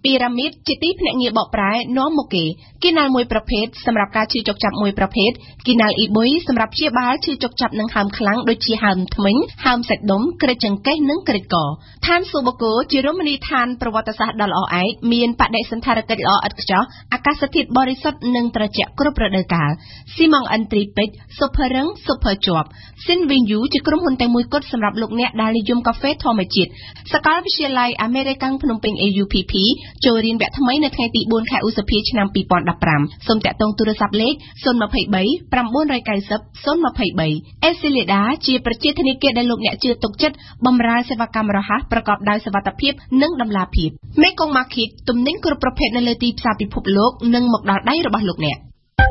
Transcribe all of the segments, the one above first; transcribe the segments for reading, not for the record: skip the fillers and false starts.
ពីរ៉ាមីតជាទីភ្នាក់ងារបកប្រែនាំមកគេណាល់មួយប្រភេទសម្រាប់ការឈឺចុកចាប់មួយប្រភេទគេណាល់អ៊ីបុយសម្រាប់ព្យាបាលឈឺចុកចាប់និងហើមខ្លាំងដូចជាហើមធ្មេញហើមសាច់ដុំក្រិចចង្កេះនិងក្រិចកឋានសួរបូកូជារមណីយដ្ឋានប្រវត្តិសាស្ត្រដ៏ល្អឯកមានបដិសណ្ឋារកិច្ចល្អឥតខ្ចោះអាកាសធាតុបរិសុទ្ធនិងត្រជាក់គ្រប់រដូវកាលស៊ីម៉ង់អិនទ្រីពេជ្រស៊ុបភរឹងស៊ុបភជាប់ស៊ីនវីងយូជាក្រុមហ៊ុនតែមួយគត់សម្រាប់លោកអ្នកដែលនិយមកាហ្វេធម្មជាតិសាកលវិទ្យាល័យអាមេរិកាំងភ្នំពេញ AUPP ចូលរៀនវគ្គថ្មីនៅថ្ងៃទី4ខែឧសភាឆ្នាំ2015សូមតាក់ទងទូរស័ព្ទលេខ023 990 023 អេស៊ីលីដាជាប្រជាធនាគារដែលលោកអ្នកជឿទុកចិត្តបម្រើសេវាកម្មរហ័សប្រកបដោយសុវត្ថិភាពនិងតម្លាភាពមេកុងម៉ាឃីតទំនិញគ្រប់ប្រភេទនៅលើទីផ្សារពិភពលោកនិងមកដល់ដៃរបស់លោកអ្នក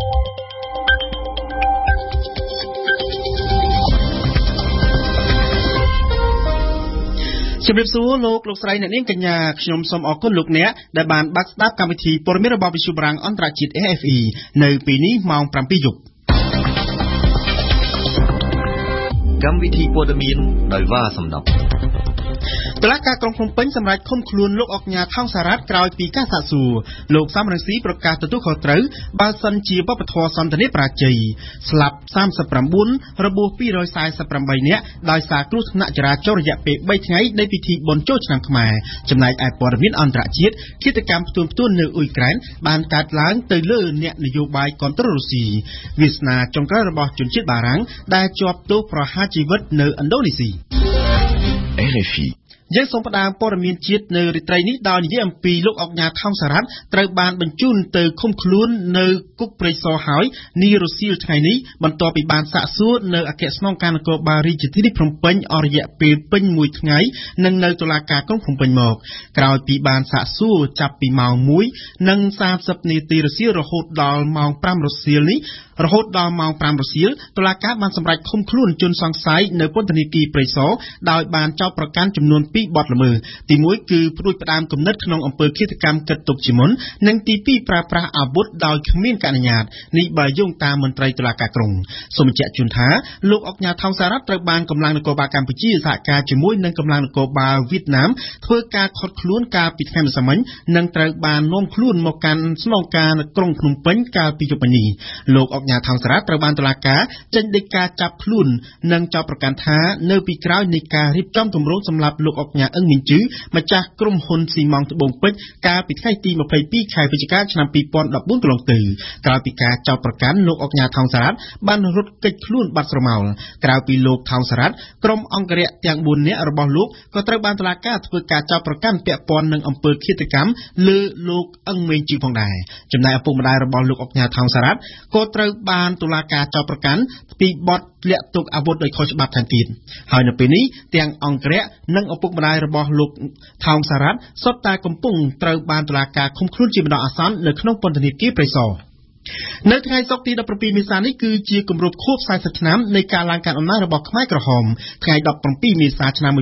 ជំរាបសួរលោកស្រីអ្នកនាងកញ្ញាខ្ញុំសូមអរគុណលោកអ្នកដែលបានបាក់ស្ដាប់កម្មវិធីព័ត៌មានរបស់វិទ្យុបារាំងអន្តរជាតិ AFE នៅពេលនេះម៉ោង 7 យប់កម្មវិធីព័ត៌មានដោយវ៉ាសំណប់តុលាការក្រុងភ្នំពេញសម្រេចឃុំខ្លួនលោកអុកញ៉ាថោងសារ៉ាត់ក្រោយពីការសាកសួរលោកសំរងស៊ីប្រកាសទទួលខុសត្រូវបើសិនជាវប្បធម៌សន្តិនិកប្រាជ័យស្លាប់39របួស248នាក់ដោយសារគ្រោះថ្នាក់ចរាចរណ៍រយៈពេល3ថ្ងៃនៃពិធីបុណ្យចូលឆ្នាំខ្មែរចំណែកឯព័ត៌មានអន្តរជាតិឃាតកម្មផ្ទួននៅអ៊ុយក្រែនបានកើតឡើងទៅលើអ្នកនយោបាយគាំទ្ររុស្ស៊ីវាសនាចុងក្រោយរបស់ជនជាតិបារាំងដែលជាប់ទោសប្រហារជីវិតនៅឥណ្ឌូនេស៊ី RFI យើងសូមផ្ដើមព័ត៌មានជាតិនៅរាត្រីនេះដោយនិយាយអំពីលោកអុកញ៉ាថោងសារ៉ាត់ត្រូវបានបញ្ជូនទៅឃុំខ្លួននៅគុកព្រៃសរហើយនារសៀលថ្ងៃនេះបន្ទាប់ពីបានសាកសួរនៅអគ្គស្នងការនគរបាលរាជធានីភ្នំពេញអស់រយៈពេលពេញមួយថ្ងៃនិងនៅតុលាការក្រុងភ្នំពេញមកក្រោយពីបានសាកសួរចាប់ពីម៉ោង 1:30 នាទីរសៀលរហូតដល់ម៉ោង 5 រសៀលនេះរហូតដល់ម៉ោង 5 រសៀលតុលាការបានសម្រេចឃុំខ្លួនជនសង្ស័យនៅពន្ធនាគារព្រៃសរដោយបានចោទប្រកាន់ចំនួន2បទល្មើសទី1គឺផ្ដួចផ្ដើមគំនិតក្នុងអំពើឃាតកម្មកិត្តទុកជាមុននិងទី2ប្រើប្រាស់អាវុធដោយគ្មានការអនុញ្ញាតនេះបើយោងតាមមន្ត្រីតុលាការក្រុងសូមបញ្ជាក់ជូនថាលោកអុកញ៉ាថោងសារ៉ាត់ត្រូវបានកម្លាំងនគរបាលកម្ពុជាសហការជាមួយនឹងកម្លាំងនគរបាលវៀតណាមធ្វើការឃាត់ខ្លួនកាលពីថ្ងៃម្សិលមិញនិងត្រូវបាននាំខ្លួនមកកាន់ស្នងការក្រុងភ្នំពេញកាលពីយប់មិញនេះលោកអុកញ៉ាថោងសារ៉ាត់ត្រូវបានតុលាការចេញដីកាចាប់ខ្លួននិងចោទប្រកាន់ថានៅពីក្រោយនៃការរៀបចំគម្រោងសម្លាប់លោកអុកញ៉ាអឹងមីងជឺម្ចាស់ក្រុមហ៊ុនស៊ីម៉ង់ត្បូងពេជ្រកាលពីថ្ងៃទី22ខែវិច្ឆិកាឆ្នាំ2014កន្លងទៅក្រោយពីការចោទប្រកាន់លោកអុកញ៉ាថោងសារ៉ាត់បានរត់គេចខ្លួនបាត់ស្រមោលក្រៅពីលោកថោងសារ៉ាត់ក្រុមអង្គរៈទាំង4នាក់របស់លោកក៏ត្រូវបានតុលាការធ្វើការចោទប្រកាន់ពាក់ព័ន្ធនឹងអំពើឃាតកម្មលើលោកអឹងមីងជឺផងដែរចំណែកឪពុកម្ដាយរបស់លោកអុកញ៉ាថោងសារ៉ាត់ក៏ត្រូវបានតុលាការចោទប្រកាន់ពីបទលាក់ទុកអាវុធដោយខុសច្បាប់ថែមទៀតហើយនៅពេលនេះទាំងអង្គរៈនិងឪពុកម្ដាយរបស់លោកថោងសារ៉ាត់សុទ្ធតែកំពុងត្រូវបានតុលាការឃុំខ្លួនជាបណ្ដោះអាសន្ននៅក្នុងពន្ធនាគារព្រៃសរនៅថ្ងៃសុក្រទី17មេសានេះគឺជាគម្រប់ខួប40ឆ្នាំនៃការឡើងកាន់អំណាចរបស់ខ្មែរក្រហមថ្ងៃ17មេសាឆ្នាំ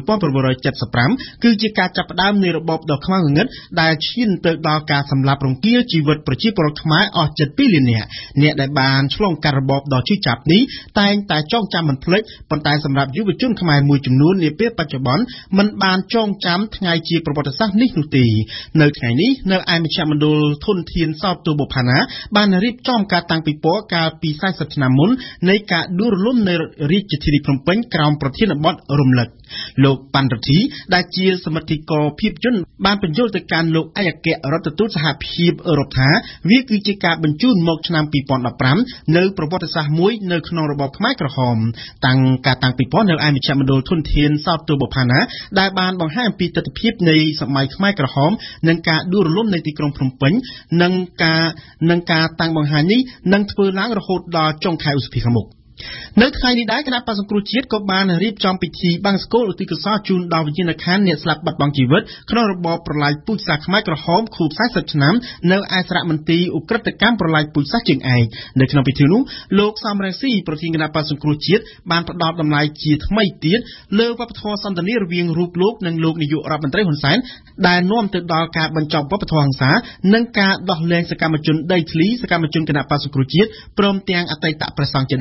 1975គឺជាការចាប់ផ្ដើមនៃរបបដ៏ខ្មៅងងឹតដែលឈានទៅដល់ការសម្លាប់រង្គាលជីវិតប្រជាពលរដ្ឋខ្មែរអស់ជិត2លាននាក់អ្នកដែលបានឆ្លងកាត់របបដ៏ឈឺចាប់នេះតែងតែចងចាំមិនភ្លេចប៉ុន្តែសម្រាប់យុវជនខ្មែរមួយចំនួននាពេលបច្ចុប្បន្នមិនបានចងចាំថ្ងៃជាប្រវត្តិសាស្ត្រនេះនោះទេនៅថ្ងៃនេះនៅឯមជ្ឈមណ្ឌលធនធានសោតទូបុផាណាបានរៀបចំការតាំងពិព័រណ៍កាលពី40ឆ្នាំមុននៃការដួលរលំនៅរាជធានីភ្នំពេញក្រោមប្រធានបទរំលឹកលោកប៉ាន់រទ្ធីដែលជាសមិទ្ធិករភាពយន្តបានបញ្យល់ទៅកាន់លោកឯកអគ្គរដ្ឋទូតសហភាពអឺរ៉ុបថាវាគឺជាការបញ្ជូនមកឆ្នាំ2015នៅប្រវត្តិសាស្ត្រមួយនៅក្នុងរបបខ្មែរក្រហមការតាំងពិព័រណ៍នៅឯមជ្ឈមណ្ឌលធនធានសោតទូបុផាណាដែលបានបង្ហាញពីទស្សនវិជ្ជានៃសម័យខ្មែរក្រហមនិងការដួលរលំនៃទីក្រុងភ្នំពេញនិងការតាំងបង្ហាញនេះនឹងធ្វើឡើងរហូតដល់ចុងខែឧសភាខាងមុខនៅថ្ងៃនេះដែរគណៈបក្សសង្គ្រោះជាតិក៏បានរៀបចំពិធីបង្សុកូលឧទ្ទិសកុសលជូនដល់វិញ្ញាណក្ខន្ធអ្នកស្លាប់បាត់បង់ជីវិតក្នុងរបបប្រល័យពូជសាសន៍ខ្មែរក្រហមខួប40ឆ្នាំនៅឯសារមន្ទីរឧក្រិដ្ឋកម្មប្រល័យពូជសាសន៍ជើងឯកនៅក្នុងពិធីនោះលោកសំរងស៊ីប្រធានគណៈបក្សសង្គ្រោះជាតិបានផ្ដល់តម្លៃជាថ្មីទៀតលើវប្បធម៌សន្តិនិករវាងរូបលោកនិងលោកនាយករដ្ឋមន្ត្រីហ៊ុនសែនដែលនាំទៅដល់ការបញ្ចប់វប្បធម៌ហិង្សានិងការដោះលែងសកម្មជនដីធ្លីសកម្មជនគណៈបក្សសង្គ្រោះជាតិព្រមទាំងអតីតព្រះសង្ឃជាដើម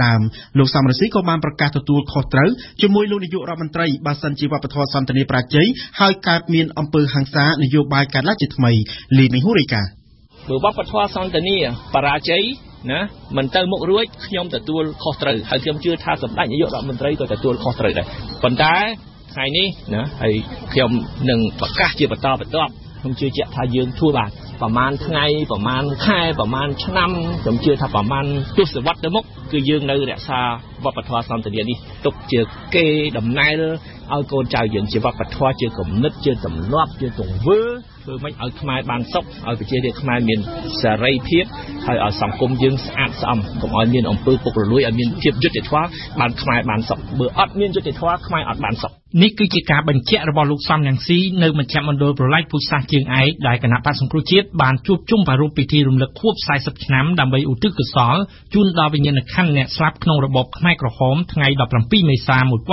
លោកសំរងស៊ីក៏បានប្រកាសទទួលខុសត្រូវជាមួយលោកនាយករដ្ឋមន្ត្រីបើសិនជាវប្បធម៌សន្តិនិកប្រាជ័យហើយកើតមានអំពើហិង្សានយោបាយកើតឡើងជាថ្មីលីមីហ៊ូរីកាបើវប្បធម៌សន្តិនិកប្រាជ័យណាមិនទៅមុខរួចខ្ញុំទទួលខុសត្រូវហើយខ្ញុំជឿថាសម្ដេចនាយករដ្ឋមន្ត្រីក៏ទទួលខុសត្រូវដែរប៉ុន្តែថ្ងៃនេះណាហើយខ្ញុំនឹងប្រកាសជាបន្តបន្ទាប់ខ្ញុំជឿជាក់ថាយើងធ្វើបានប្រហែលថ្ងៃប្រហែលខែប្រហែលឆ្នាំខ្ញុំជឿថាប្រហែលទសវត្សរ៍ទៅមុខគឺយើងនៅរក្សាវប្បធម៌សន្តិនិកនេះទុកជាគេដំណើរឲ្យកូនចៅយើងជាវប្បធម៌ជាគំនិតជាទម្លាប់ជាទង្វើធ្វើម៉េចឲ្យខ្មែរបានសុខឲ្យប្រជារាស្ត្រខ្មែរមានសេរីភាពហើយឲ្យសង្គមយើងស្អាតស្អំកុំឲ្យមានអំពើពុករលួយឲ្យមានភាពយុត្តិធម៌បានខ្មែរបានសុខបើអត់មានយុត្តិធម៌ខ្មែរអត់បានសុខនេះគឺជាការបញ្ជាក់របស់លោកសំរងស៊ីនៅមជ្ឈមណ្ឌលប្រឡាយពូជសាសន៍ជើងឯកដែលគណៈបក្សសង្គ្រោះជាតិបានជួបជុំប្រារព្ធពិធីរំលឹកខួប40ឆ្នាំដើម្បីឧទ្ទិសកុសលជូនដល់វិញ្ញាណក្ខន្ធអ្នកស្លាប់ក្នុងរបបខ្មែរក្រហមថ្ងៃ17មេសា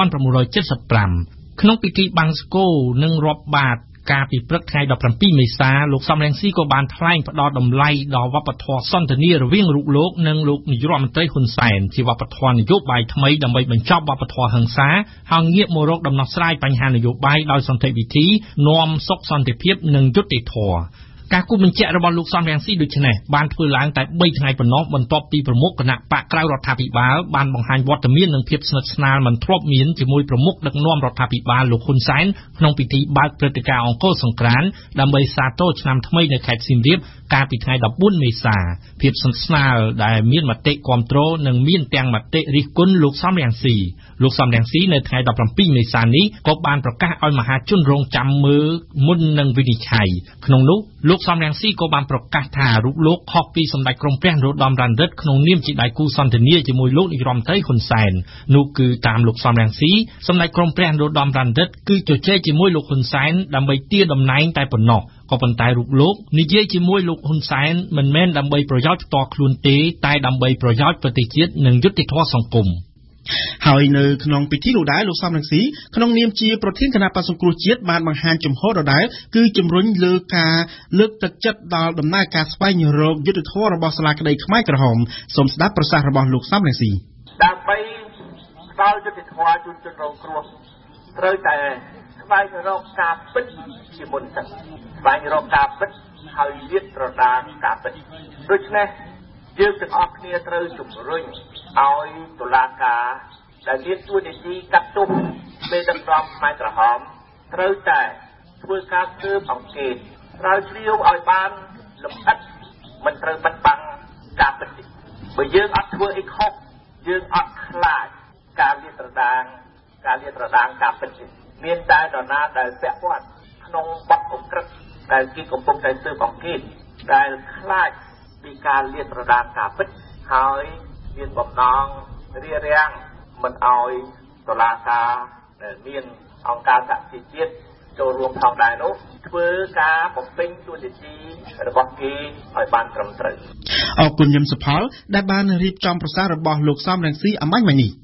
1975ក្នុងពិធីបង្សុកូលនិងរាប់បាតកាលពីព្រឹកថ្ងៃ17មេសាលោកសំរងស៊ីក៏បានថ្លែងផ្ដល់តម្លៃដល់វប្បធម៌សន្តិនិករវាងលោកនិងលោកនាយករដ្ឋមន្ត្រីហ៊ុនសែនជាវប្បធម៌នយោបាយថ្មីដើម្បីបញ្ចប់វប្បធម៌ហិង្សាហើយងាកមករកដំណោះស្រាយបញ្ហានយោបាយដោយសន្តិវិធីនាំសុខសន្តិភាពនិងយុត្តិធម៌ការគូបញ្ជាក់របស់លោកសំរងស៊ីដូចនេះបានធ្វើឡើងតែ3ថ្ងៃប៉ុណ្ណោះបន្ទាប់ពីប្រមុខគណៈបកក្រៅរដ្ឋាភិបាលបានបង្ហាញវត្តមាននិងភាពស្និទ្ធស្នាលមិនធ្លាប់មានជាមួយប្រមុខដឹកនាំរដ្ឋាភិបាលលោកហ៊ុនសែនក្នុងពិធីបើកព្រឹត្តិការណ៍អង្គរសង្ក្រាន្តដើម្បីសាទរឆ្នាំថ្មីនៅខេត្តសៀមរាបកាលពីថ្ងៃ14មេសាភាពស្និទ្ធស្នាលដែលមានមតិគាំទ្រនិងមានទាំងមតិរិះគន់លោកសំរងស៊ីនៅថ្ងៃ17មេសានេះក៏បានប្រកាសឲ្យមហាជនរងចាំមើលមុននឹងវិនិច្ឆ័យក្នុងនោះលោកសំរងស៊ីក៏បានប្រកាសថារូបលោកខុសពីសម្ដេចក្រមព្រះនរោត្តមរណរដ្ឋក្នុងនាមជាដៃគូសន្តិនិកជាមួយលោកនាយរដ្ឋមន្ត្រីហ៊ុនសែននោះគឺតាមលោកសំរងស៊ីសម្ដេចក្រមព្រះនរោត្តមរណរដ្ឋគឺជជែកជាមួយលោកហ៊ុនសែនដើម្បីទារតំណែងតែប៉ុណ្ណោះក៏ប៉ុន្តែរូបលោកនិយាយជាមួយលោកហ៊ុនសែនមិនមែនដើម្បីប្រយោជន៍ផ្ទាល់ខ្លួនទេតែដើម្បីប្រយោជន៍ប្រទេសជាតិនិងយុត្តិធម៌សង្គមហើយនៅក្នុងពិធីនោះដែរលោកសំរងស៊ីក្នុងនាមជាប្រធានគណៈបក្សសង្គ្រោះជាតិបានបង្ហាញជំហរដដែលគឺជំរុញលើការលើកទឹកចិត្តដល់ដំណើរការស្វែងរកយុត្តិធម៌របស់សាលាក្តីខ្មែរក្រហមសូមស្ដាប់ប្រសាសន៍របស់លោកសំរងស៊ីដើម្បីផ្ដល់យុត្តិធម៌ជូនជនរងគ្រោះត្រូវតែស្វែងរកការពិតជាមុនសិនស្វែងរកការពិតហើយលាតត្រដាងការពិតដូច្នេះយើងទាំងអស់គ្នាត្រូវជំរុញឲ្យតុលាការដែលមានទួនាទីកាត់ទោសមេដឹកនាំខ្មែរក្រហមត្រូវតែធ្វើការស៊ើបអង្កេតស្រាវជ្រាវឲ្យបានលម្អិតមិនត្រូវបិទបាំងការពិតទេបើយើងអត់ធ្វើអីខុសយើងអត់ខ្លាចការលាតត្រដាងការពិតទេមានតែនរណាដែលពាក់ព័ន្ធក្នុងបទឧក្រិដ្ឋដែលគេកំពុងតែស៊ើបអង្កេតដែលខ្លាចពីការលាតត្រដាងការពិតហើយមានបំណងរារាំងមិនឲ្យតុលាការដែលមានអង្គការសហជីវជាតិចូលរួមផងដែរនោះធ្វើការបំពេញតួនាទីរបស់គេឲ្យបានត្រឹមត្រូវអរគុណញឹមសុផលដែលបានរៀបចំប្រសាសន៍របស់លោកសំរងស៊ីអំបញ្ញមិញនេះ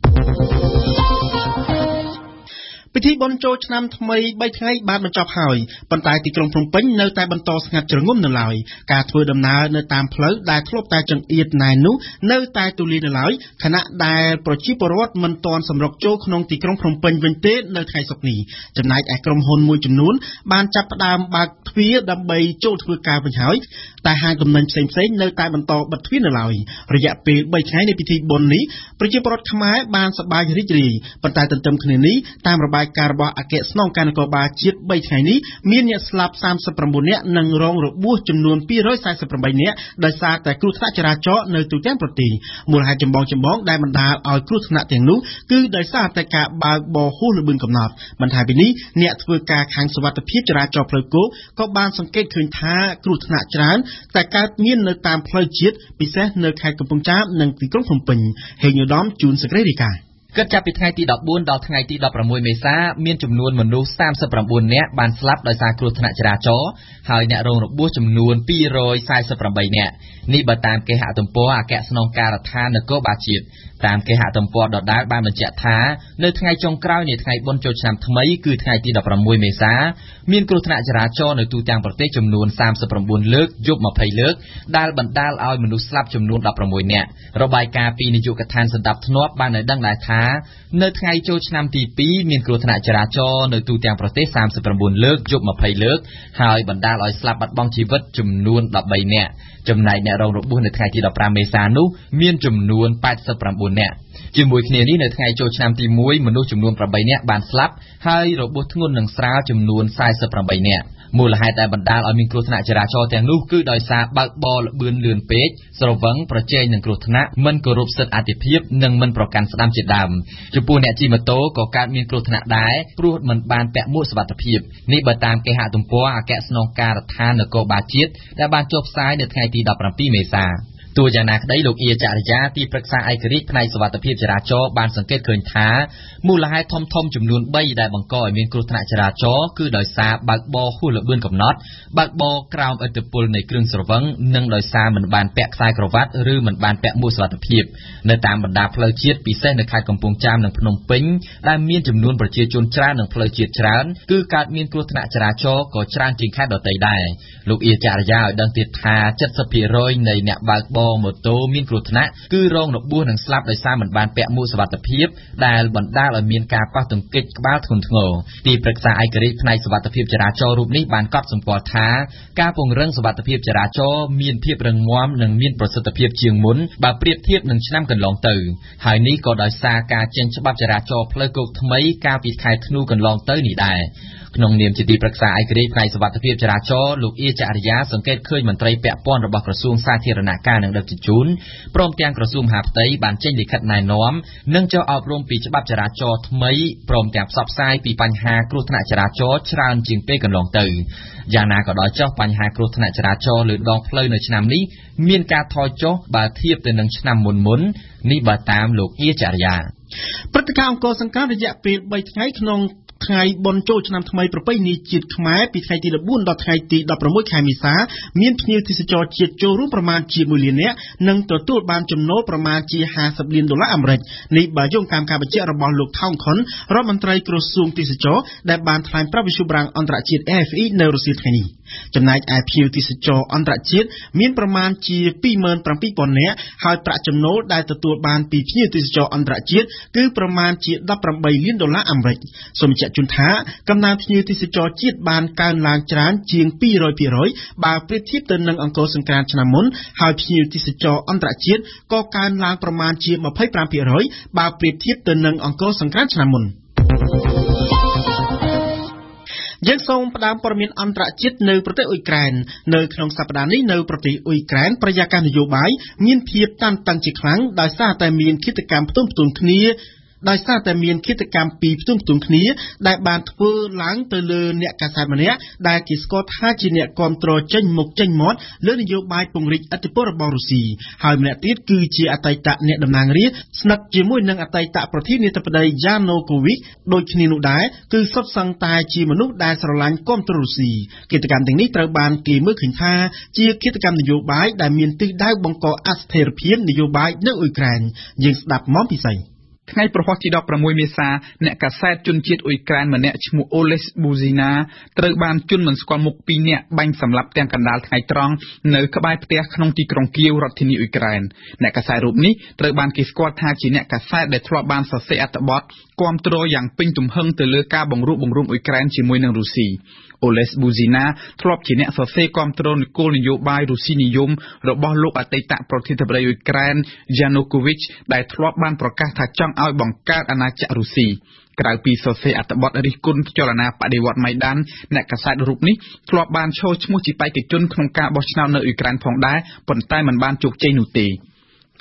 ពិធីបុណ្យចូលឆ្នាំថ្មី3ថ្ងៃបានបញ្ចប់ហើយប៉ុន្តែទីក្រុងភ្នំពេញនៅតែបន្តស្ងាត់ជ្រងំនៅឡើយការធ្វើដំណើរនៅតាមផ្លូវដែលធ្លាប់តែចង្អៀតណែននោះនៅតែទូលាយនៅឡើយខណៈដែលប្រជាពលរដ្ឋមិនទាន់សម្រុកចូលក្នុងទីក្រុងភ្នំពេញវិញទេនៅថ្ងៃសុក្រនេះចំណែកឯក្រុមហ៊ុនមួយចំនួនបានចាប់ផ្ដើមបើកទ្វារដើម្បីចូលធ្វើការវិញហើយតែហាងទំនិញផ្សេងៗនៅតែបន្តបិទទ្វារនៅឡើយរយៈពេល3ថ្ងៃនៃពិធីបុណ្យនេះប្រជាពលរដ្ឋខ្មែរបានសប្បាយរីករាយប៉ុន្តែទន្ទឹមគ្នានេះតាមរបាយការណ៍របស់អគ្គស្នងការនគរបាលជាតិ3ថ្ងៃនេះមានអ្នកស្លាប់39នាក់និងរងរបួសចំនួន248នាក់ដោយសារតែគ្រោះថ្នាក់ចរាចរណ៍នៅទូទាំងប្រទេសមូលហេតុចម្បងដែលបណ្ដាលឲ្យគ្រោះថ្នាក់ទាំងនោះគឺដោយសារតែការបើកបរហួសល្បឿនកំណត់បន្ថែមពីនេះអ្នកធ្វើការខាងសុវត្ថិភាពចរាចរណ៍ផ្លូវគោកក៏បានសង្កេតឃើញថាគ្រោះថ្នាក់ច្រើនតែកើតមាននៅតាមផ្លូវជាតិពិសេសនៅខេត្តកំពង់ចាមនិងទីក្រុងភ្នំពេញហេងឧត្តមជួនសេចក្តីរាយការណ៍គិតចាប់ពីថ្ងៃទី14ដល់ថ្ងៃទី16មេសាមានចំនួនមនុស្ស39នាក់បានស្លាប់ដោយសារគ្រោះថ្នាក់ចរាចរណ៍ហើយអ្នករងរបួសចំនួន248នាក់នេះបើតាមគេហទំព័រអគ្គស្នងការដ្ឋាននគរបាលជាតិតាមគេហទំព័រដដែលបានបញ្ជាក់ថានៅថ្ងៃចុងក្រោយនៃថ្ងៃបុណ្យចូលឆ្នាំថ្មីគឺថ្ងៃទី16មេសាមានគ្រោះថ្នាក់ចរាចរណ៍នៅទូទាំងប្រទេសចំនួន39លើកយប់20លើកដែលបណ្ដាលឲ្យមនុស្សស្លាប់ចំនួន16នាក់របាយការណ៍ពីនាយកដ្ឋានសណ្ដាប់ធ្នាប់បានឲ្យដឹងដែរថានៅថ្ងៃចូលឆ្នាំទី2មានគ្រោះថ្នាក់ចរាចរណ៍នៅទូទាំងប្រទេស39លើកយប់20លើកហើយបណ្ដាលឲ្យស្លាប់បាត់បង់ជីវិតចំនួន13នាក់ចំណែកអ្នករងរបួសនៅថ្ងៃទី15មេសានោះមានចំនួន89នាក់ជាមួយគ្នានេះនៅថ្ងៃចូលឆ្នាំទី1មនុស្សចំនួន8នាក់បានស្លាប់ហើយរបួសធ្ងន់និងស្រាលចំនួន48នាក់មូលហេតុដែលបណ្ដាលឲ្យមានគ្រោះថ្នាក់ចរាចរណ៍ទាំងនោះគឺដោយសារបើកបរល្បឿនលឿនពេកស្រវឹងប្រជែងនឹងគ្រោះថ្នាក់មិនគោរពសិទ្ធិអាទិភាពនិងមិនប្រកាន់ស្ដាំជាដើមចំពោះអ្នកជិះម៉ូតូក៏កើតមានគ្រោះថ្នាក់ដែរព្រោះមិនបានពាក់មួកសុវត្ថិភាពនេះបើតាមគេហទំព័រអគ្គស្នងការដ្ឋាននគរបាលជាតិដែលបានចុះផ្សាយនៅថ្ងៃទី17មេសាទោះយ៉ាងណាក្តីលោកអៀចរិយាទីប្រឹក្សាឯករាជ្យផ្នែកសុវត្ថិភាពចរាចរណ៍បានសង្កេតឃើញថាមូលហេតុធំចំនួន3ដែលបង្កឲ្យមានគ្រោះថ្នាក់ចរាចរណ៍គឺដោយសារបើកបរហួសល្បឿនកំណត់បើកបរក្រោមឥទ្ធិពលនៃគ្រឿងស្រវឹងនិងដោយសារមិនបានពាក់ខ្សែក្រវ៉ាត់ឬមិនបានពាក់មួកសុវត្ថិភាពនៅតាមបណ្ដាផ្លូវជាតិពិសេសនៅខេត្តកំពង់ចាមនិងភ្នំពេញដែលមានចំនួនប្រជាជនច្រើននិងផ្លូវជាតិច្រើនគឺកើតមានគ្រោះថ្នាក់ចរាចរណ៍ក៏ច្រើនជាងខេត្តដទៃដែរលោកអៀចរិយាឲ្យដឹងទៀតថា 70% នៃអ្នកបើកបរម៉ូតូមានគ្រោះថ្នាក់គឺរងរបួសនិងស្លាប់ដោយសារមិនបានពាក់មួកសុវត្ថិភាពដែលបណ្ដាលឲ្យមានការប៉ះទង្គិចក្បាលធ្ងន់ធ្ងរទីប្រឹក្សាឯករាជ្យផ្នែកសុវត្ថិភាពចរាចរណ៍រូបនេះបានកត់សម្គាល់ថាការពង្រឹងសុវត្ថិភាពចរាចរណ៍មានភាពរឹងមាំនិងមានប្រសិទ្ធភាពជាងមុនបើប្រៀបធៀបនឹងឆ្នាំកន្លងទៅហើយនេះក៏ដោយសារការចេញច្បាប់ចរាចរណ៍ផ្លូវគោកថ្មីកាលពីខែធ្នូកន្លងទៅនេះដែរក្នុងនាមជាទីប្រឹក្សាឯករាជ្យផ្នែកសុវត្ថិភាពចរាចរណ៍លោកអៀចរិយាសង្កេតឃើញមន្ត្រីពាក់ព័ន្ធរបស់ក្រសួងសាធារណការនិងដឹកជញ្ជូនព្រមទាំងក្រសួងមហាផ្ទៃបានចេញលិខិតណែនាំនិងចុះអប់រំពីច្បាប់ចរាចរណ៍ថ្មីព្រមទាំងផ្សព្វផ្សាយពីបញ្ហាគ្រោះថ្នាក់ចរាចរណ៍ច្រើនជាងពេលកន្លងទៅយ៉ាងណាក៏ដោយចុះបញ្ហាគ្រោះថ្នាក់ចរាចរណ៍លើដងផ្លូវនៅឆ្នាំនេះមានការថយចុះបើធៀបទៅនឹងឆ្នាំមុននេះបើតាមលោកអៀចរិយាព្រឹត្តិការណ៍អង្គរសង្គ្រាមរយៈពេល3ថ្ងៃក្នុងថ្ងៃបុណ្យចូលឆ្នាំថ្មីប្រពៃណីជាតិខ្មែរពីថ្ងៃទី14ដល់ថ្ងៃទី16ខែមេសាមានភ្ញៀវទេសចរជាតិចូលរួមប្រមាណជា1លាននាក់និងទទួលបានចំណូលប្រមាណជា$50 លានអាមេរិកនេះបើយោងតាមការបញ្ជាក់របស់លោកថោងខុនរដ្ឋមន្ត្រីក្រសួងទេសចរដែលបានថ្លែងប្រាប់វិទ្យុបារាំងអន្តរជាតិ AFE នៅរុស្ស៊ីថ្ងៃនេះចំណែកឯភ្ញៀវទេសចរអន្តរជាតិមានប្រមាណជា 27,000 នាក់ហើយប្រាក់ចំណូលដែលទទួលបានពីភ្ញៀវទេសចរអន្តរជាតិគឺប្រមាណជា$18 លានអាមេរិកសូមបញ្ជាក់ជូនថាកំណើនភ្ញៀវទេសចរជាតិបានកើនឡើងច្រើនជាង 200% បើប្រៀបធៀបទៅនឹងអង្គរសង្គ្រាមឆ្នាំមុនហើយភ្ញៀវទេសចរអន្តរជាតិក៏កើនឡើងប្រមាណជា 25% បើប្រៀបធៀបទៅនឹងអង្គរសង្គ្រាមឆ្នាំមុនយើងសូមផ្ដើមព័ត៌មានអន្តរជាតិនៅប្រទេសអ៊ុយក្រែននៅក្នុងសប្តាហ៍នេះនៅប្រទេសអ៊ុយក្រែនប្រយាករនយោបាយមានភាពតានតឹងជាខ្លាំងដោយសារតែមានឃាតកម្មផ្ទុំគ្នាដោយសារតែមានឃាតកម្មពីរផ្ទុំគ្នាដែលបានធ្វើឡើងទៅលើអ្នកកាសែតម្នាក់ដែលគេស្គាល់ថាជាអ្នកគាំទ្រចេញមុខចេញមាត់លើនយោបាយពង្រីកឥទ្ធិពលរបស់រុស្ស៊ីហើយម្នាក់ទៀតគឺជាអតីតអ្នកតំណាងរាស្ត្រស្និទ្ធជាមួយនឹងអតីតប្រធានាធិបតីយ៉ាណូកូវីចដូចគ្នានោះដែរគឺសុទ្ធសឹងតែជាមនុស្សដែលស្រឡាញ់គាំទ្ររុស្ស៊ីឃាតកម្មទាំងនេះត្រូវបានគេមើលឃើញថាជាឃាតកម្មនយោបាយដែលមានទិសដៅបង្កអស្ថិរភាពនយោបាយនៅអ៊ុយក្រែនយើងស្ដាប់មកពិសេសថ្ងៃប្រហ័សទី16មេសាអ្នកកាសែតជនជាតិអ៊ុយក្រែនម្នាក់ឈ្មោះ Oles Buzina ត្រូវបានជនមិនស្គាល់មុខ2នាក់បាញ់សម្លាប់ទាំងកណ្ដាលថ្ងៃត្រង់នៅក្បែរផ្ទះក្នុងទីក្រុងគៀវរដ្ឋធានីអ៊ុយក្រែនអ្នកកាសែតរូបនេះត្រូវបានគេស្គាល់ថាជាអ្នកកាសែតដែលធ្លាប់បានសរសេរអត្ថបទគាំទ្រយ៉ាងពេញទំហឹងទៅលើការបង្រួបបង្រួមអ៊ុយក្រែនជាមួយនឹងរុស្ស៊ីOles Buzina ធ្លាប់ជាអ្នកសរសេរគាំទ្រគោលនយោបាយរុស្ស៊ីនិយមរបស់លោកអតីតប្រធានាធិបតីអ៊ុយក្រែន Yanukovych ដែលធ្លាប់បានប្រកាសថាចង់ឲ្យបង្កើតអាណាចក្ររុស្ស៊ីក្រៅពីសរសេរអត្ថបទរិះគន់ចលនាបដិវត្តន៍ម៉ៃដានអ្នកកាសែតរូបនេះធ្លាប់បានឈរឈ្មោះជាបេក្ខជនក្នុងការបោះឆ្នោតនៅអ៊ុយក្រែនផងដែរប៉ុន្តែមិនបានជោគជ័យនោះទេ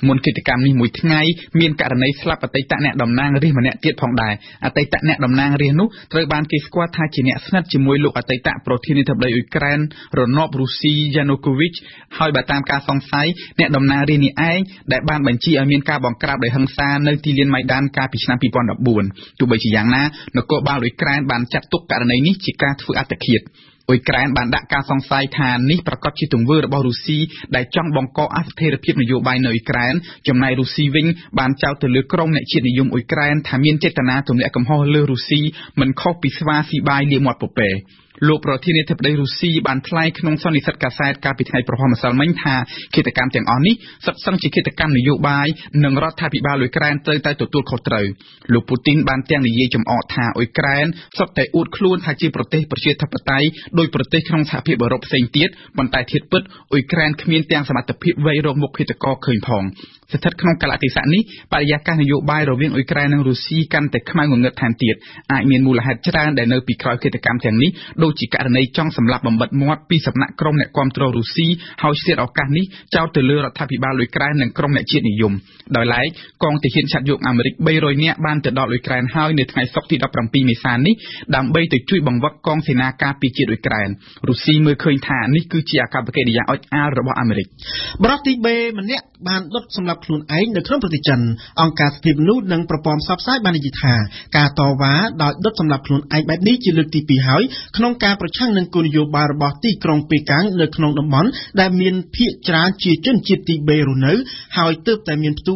មុនកិច្ចកម្មនេះមួយថ្ងៃមានករណីស្លាប់អតីតអ្នកតំណាងរាស្ត្រម្នាក់ទៀតផងដែរអតីតអ្នកតំណាងរាស្ត្រនោះត្រូវបានគេស្គាល់ថាជាអ្នកស្និទ្ធជាមួយលោកអតីតប្រធានាធិបតីអ៊ុយក្រែនរណបរុស៊ីយ៉ានូកូវីចហើយបើតាមការសង្ស័យអ្នកតំណាងរាស្ត្រនេះឯងដែលបានបញ្ជាឲ្យមានការបង្ក្រាបដោយហិង្សានៅទីលានម៉ៃដានកាលពីឆ្នាំ2014ទោះបីជាយ៉ាងណានគរបាលអ៊ុយក្រែនបានចាត់ទុកករណីនេះជាការធ្វើអត្តឃាតអ៊ុយក្រែនបានដាក់ការសង្ស័យថានេះប្រកាសជាទង្វើរបស់រុស្ស៊ីដែលចង់បង្កអស្ថិរភាពនយោបាយនៅអ៊ុយក្រែនចំណែករុស្ស៊ីវិញបានចោទទៅលើក្រុមអ្នកជាតិនិយមអ៊ុយក្រែនថាមានចេតនាទម្លាក់កំហុសលើរុស្ស៊ីមិនខុសពីស្វាស៊ីបាយលាមាត់ពពែលោកប្រធានាធិបតីរុស្ស៊ីបានថ្លែងក្នុងសន្និសីទកាសែតកាលពីថ្ងៃប្រហោះម្សិលមិញថាឃាតកម្មទាំងអស់នេះសុទ្ធសឹងជាឃាតកម្មនយោបាយនិងរដ្ឋាភិបាលអ៊ុយក្រែនត្រូវតែទទួលខុសត្រូវលោកពូទីនបានទាំងនិយាយចំអកថាអ៊ុយក្រែនសុទ្ធតែអួតខ្លួនថាជាប្រទេសប្រជាធិបតេយ្យដោយប្រទេសក្នុងសហភាពអឺរ៉ុបផ្សេងទៀតប៉ុន្តែធៀបពិតអ៊ុយក្រែនគ្មានទាំងសមត្ថភាពវៃរកមុខឃាតករឃើញផងស្ថិតក្នុងកាលៈទេសៈនេះបរិយាកាសនយោបាយរវាងអ៊ុយក្រែននិងរុស្ស៊ីកាន់តែខ្មៅងងឹតថែមទៀតអាចមានមូលហេតុច្រើនដែលនៅពីក្រោយឃាតកម្មទាំងនេះដូចជាករណីចង់សម្លាប់បំបិទមាត់ពីសំណាក់ក្រុមអ្នកគាំទ្ររុស្ស៊ីហើយស្ទាត់ឱកាសនេះចោទទៅលើរដ្ឋាភិបាលអ៊ុយក្រែននិងក្រុមអ្នកជាតិនិយមដោយឡែកកងទាហានឆាត់យកអាមេរិក300នាក់បានទៅដល់អ៊ុយក្រែនហើយនៅថ្ងៃសុក្រទី17មេសានេះដើម្បីទៅជួយបង្វឹកកងសេនាការពារជាតិអ៊ុយក្រែនរុស្ស៊ីមើលឃើញថានេះគឺជាអាកប្បកិរិយាអុចអាលរបស់អាមេរិកបរិបទទីបេម្នាក់បានដុតសម្លាប់ខ្លួនឯងនៅក្នុងប្រទេសចិនអង្គការសិទ្ធិមនុស្សនិងប្រព័ន្ធផ្សព្វផ្សាយបាននិយាយថាការតវ៉ាដោយដុតសម្លាប់ខ្លួនឯងបែបនេះជាលើកទី2ហើយក្នុងការប្រឆាំងនឹងគោលនយោបាយរបស់ទីក្រុងប៉េកាំងនៅក្នុងតំបន់ដែលមានភាគច្រើនជាជនជាតិទីបេរស់នៅហើយទើបតែមានផ្ទុះ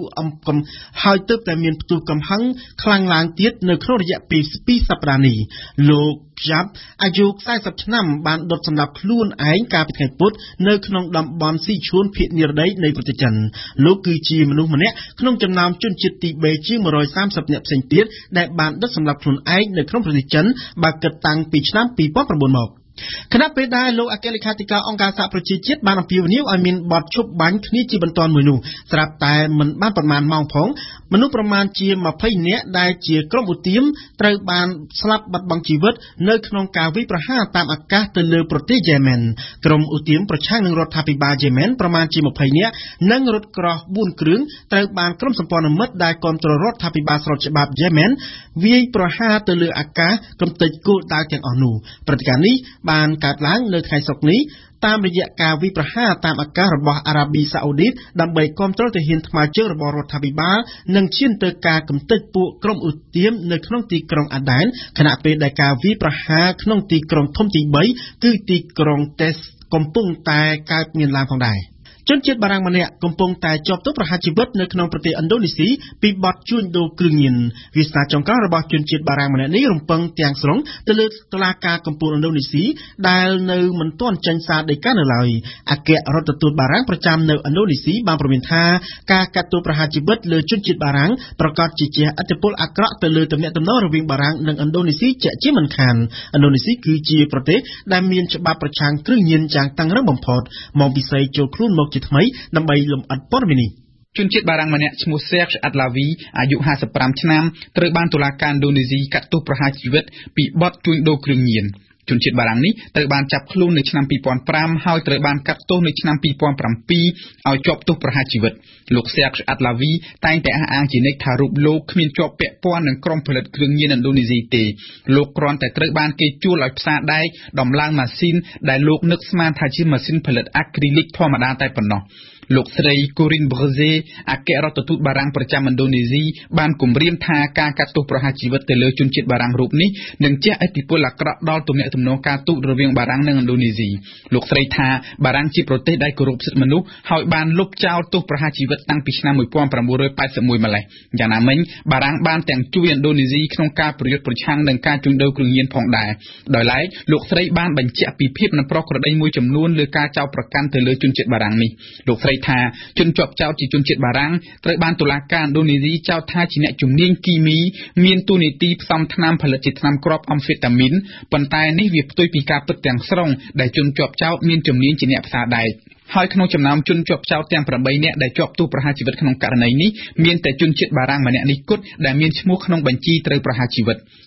កំហឹងខ្លាំងឡើងទៀតនៅក្នុងរយៈពេល2សប្តាហ៍នេះលោកចាប់អាយុ40ឆ្នាំបានដុតសម្លាប់ខ្លួនឯងកាលពីថ្ងៃពុធនៅក្នុងតំបន់ស៊ីឈួនភាគនិរតីនៃប្រទេសចិនលោកគឺជាមនុស្សម្នាក់ក្នុងចំណោមជនជាតិទីបេជាង130នាក់ផ្សេងទៀតដែលបានដុតសម្លាប់ខ្លួនឯងនៅក្នុងប្រទេសចិនបើគិតតាំងពីឆ្នាំ2009មកគណៈពេលដែលលោកអគ្គលេខាធិការអង្គការសហប្រជាជាតិបានអំពាវនាវឲ្យមានបទឈប់បាញ់គ្នាជាបន្តមួយនោះស្រាប់តែមិនបានប្រមាណម៉ោងផងមនុស្សប្រមាណជា20នាក់ដែលជាក្រុមឧទាមត្រូវបានស្លាប់បាត់បង់ជីវិតនៅក្នុងការវាយប្រហារតាមអាកាសទៅលើប្រទេសយេម៉ែនក្រុមឧទាមប្រឆាំងនឹងរដ្ឋាភិបាលយេម៉ែនប្រមាណជា20នាក់និងរថក្រោះ4គ្រឿងត្រូវបានក្រុមសម្ព័ន្ធមិត្តដែលគាំទ្ររដ្ឋាភិបាលស្របច្បាប់យេម៉ែនវាយប្រហារទៅលើអាកាសកំទេចគោលដៅទាំងអស់នោះព្រឹត្តិការណ៍នេះបានកើតឡើងនៅថ្ងៃសុក្រនេះតាមរយៈការវាយប្រហារតាមអាកាសរបស់អារ៉ាប៊ីសាអូឌីតដើម្បីគាំទ្រទាហានថ្មើរជើងរបស់រដ្ឋាភិបាលនិងឈានទៅការកំទេចពួកក្រុមឧទាមនៅក្នុងទីក្រុងអាដែនខណៈពេលដែលការវាយប្រហារក្នុងទីក្រុងធំទី3គឺទីក្រុងតេសកំពុងតែកើតមានឡើងផងដែរជនជាតិបារាំងម្នាក់កំពុងតែជាប់ទោសប្រហារជីវិតនៅក្នុងប្រទេសឥណ្ឌូនេស៊ីពីបទជួញដូរគ្រឿងញៀនវាសនាចុងក្រោយរបស់ជនជាតិបារាំងម្នាក់នេះរំពឹងទាំងស្រុងទៅលើតុលាការកំពូលឥណ្ឌូនេស៊ីដែលនៅមិនទាន់ចេញសារដីកានៅឡើយអគ្គរដ្ឋទូតបារាំងប្រចាំនៅឥណ្ឌូនេស៊ីបានប្រមានថាការកាត់ទោសប្រហារជីវិតលើជនជាតិបារាំងប្រកាសជាជះឥទ្ធិពលអាក្រក់ទៅលើទំនាក់ទំនងរវាងបារាំងនិងឥណ្ឌូនេស៊ីជាក់ជាមិនខានឥណ្ឌូនេស៊ីគឺជាប្រទេសដែលមានច្បាប់ប្រឆាំងគ្រឿងញៀនយ៉ាងតឹងរ៉ឹងបំផុតមកពិសីចូលខ្លួនមកជាថ្មីដើម្បីលំអិតព័ត៌មាននេះជនជាតិបារាំងម្នាក់ឈ្មោះ Serge Atlavi អាយុ55ឆ្នាំត្រូវបានតុលាការឥណ្ឌូនេស៊ីកាត់ទោសប្រហារជីវិតពីបទជួញដូរគ្រឿងញៀនជនជាតិបារាំងនេះត្រូវបានចាប់ខ្លួននៅឆ្នាំ2005ហើយត្រូវបានកាត់ទោសនៅឆ្នាំ2007ឲ្យជាប់ទោសប្រហារជីវិតលោក Serge Atlavi តែងតែអះអាងជានិច្ចថារូបលោកគ្មានជាប់ពាក់ព័ន្ធនឹងក្រុមផលិតគ្រឿងញៀនឥណ្ឌូនេស៊ីទេលោកគ្រាន់តែត្រូវបានគេជួលឲ្យផ្សារដែកដំឡើងម៉ាស៊ីនដែលលោកនឹកស្មានថាជាម៉ាស៊ីនផលិតអាគ្រីលិកធម្មតាតែប៉ុណ្ណោះលោកស្រី Corinne Brezé អគ្គរដ្ឋទូតបារាំងប្រចាំឥណ្ឌូនេស៊ីបានគម្រាមថាការកាត់ទោសប្រហារជីវិតទៅលើជនជាតិបារាំងរូបនេះនឹងជះឥទ្ធិពលអាក្រក់ដល់ទំនាក់ទំនងការទូតរវាងបារាំងនិងឥណ្ឌូនេស៊ីលោកស្រីថាបារាំងជាប្រទេសដែលគោរពសិទ្ធិមនុស្សហើយបានលុបចោលទោសប្រហារជីវិតតាំងពីឆ្នាំ1981ម្ល៉េះយ៉ាងណាមិញបារាំងបានទាំងជួយឥណ្ឌូនេស៊ីក្នុងការប្រយុទ្ធប្រឆាំងនឹងការជួញដូរគ្រឿងញៀនផងដែរដោយឡែកលោកស្រីបានបញ្ជាក់ពីភាពមិនប្រក្រតីមួយចំនួនលើការចោទប្រកាន់ទៅលើជនជាតិបារាំងនេះលោកស្រីថាជនជាប់ចោទជាជនជាតិបារាំងត្រូវបានតុលាការឥណ្ឌូនេស៊ីចោទថាជាអ្នកជំនាញគីមីមានតួនាទីផ្សំថ្នាំផលិតជាថ្នាំគ្រាប់អង់ហ្វេតាមីនប៉ុន្តែនេះវាផ្ទុយពីការពិតទាំងស្រុងដែលជនជាប់ចោទមានជំនាញជាអ្នកផ្សារដែកហើយក្នុងចំណោមជនជាប់ចោទទាំង8នាក់ដែលជាប់ទោសប្រហារជីវិតក្នុងករណីនេះមានតែជនជាតិបារាំងម្នាក់នេះគត់ដែលមានឈ្មោះក្នុងបញ្ជីត្រូវប្រហារជីវិត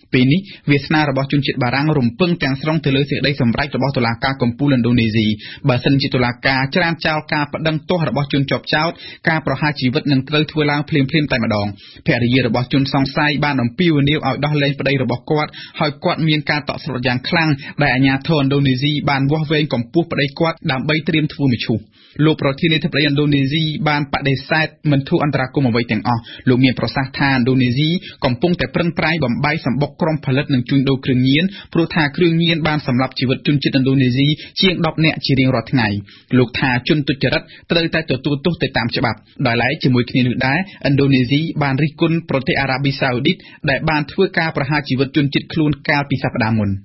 ពេលនេះវាសនារបស់ជនជាតិបារាំងរំពឹងទាំងស្រុងទៅលើសេចក្តីសម្រេចរបស់តុលាការកំពូលឥណ្ឌូនេស៊ីបើសិនជាតុលាការច្រានចោលការប្តឹងទោសរបស់ជនជាប់ចោទការប្រហារជីវិតនឹងត្រូវធ្វើឡើងភ្លាមៗតែម្ដងភរិយារបស់ជនសង្ស័យបានអំពាវនាវឲ្យដោះលែងប្តីរបស់គាត់ហើយគាត់មានការតក់ស្លុតយ៉ាងខ្លាំងដែលអាជ្ញាធរឥណ្ឌូនេស៊ីបានវាស់វែងកម្ពស់ប្តីគាត់ដើម្បីត្រៀមធ្វើមឈូសលោកប្រធានាធិបតីឥណ្ឌូនេស៊ីបានបដិសេធមិនធ្វើអន្តរាគមន៍អ្វីទាំងអស់លោកមានប្រសាសន៍ថាឥណ្ឌូនេស៊ីកំពុងតែប្រឹងប្រែងបំបីសម្បុកក្រុមផលិតនិងជួញដូរគ្រឿងញៀនព្រោះថាគ្រឿងញៀនបានសម្លាប់ជីវិតជនជាតិឥណ្ឌូនេស៊ីជាង10នាក់ជារៀងរាល់ថ្ងៃលោកថាជនទុច្ចរិតត្រូវតែទទួលទោសទៅតាមច្បាប់ដោយឡែកជាមួយគ្នានោះដែរឥណ្ឌូនេស៊ីបានរិះគន់ប្រទេសអារ៉ាប៊ីសាអូឌីតដែលបានធ្វើការប្រហារជីវិតជនជាតិខ្លួនកាលពីសប្តាហ៍មុន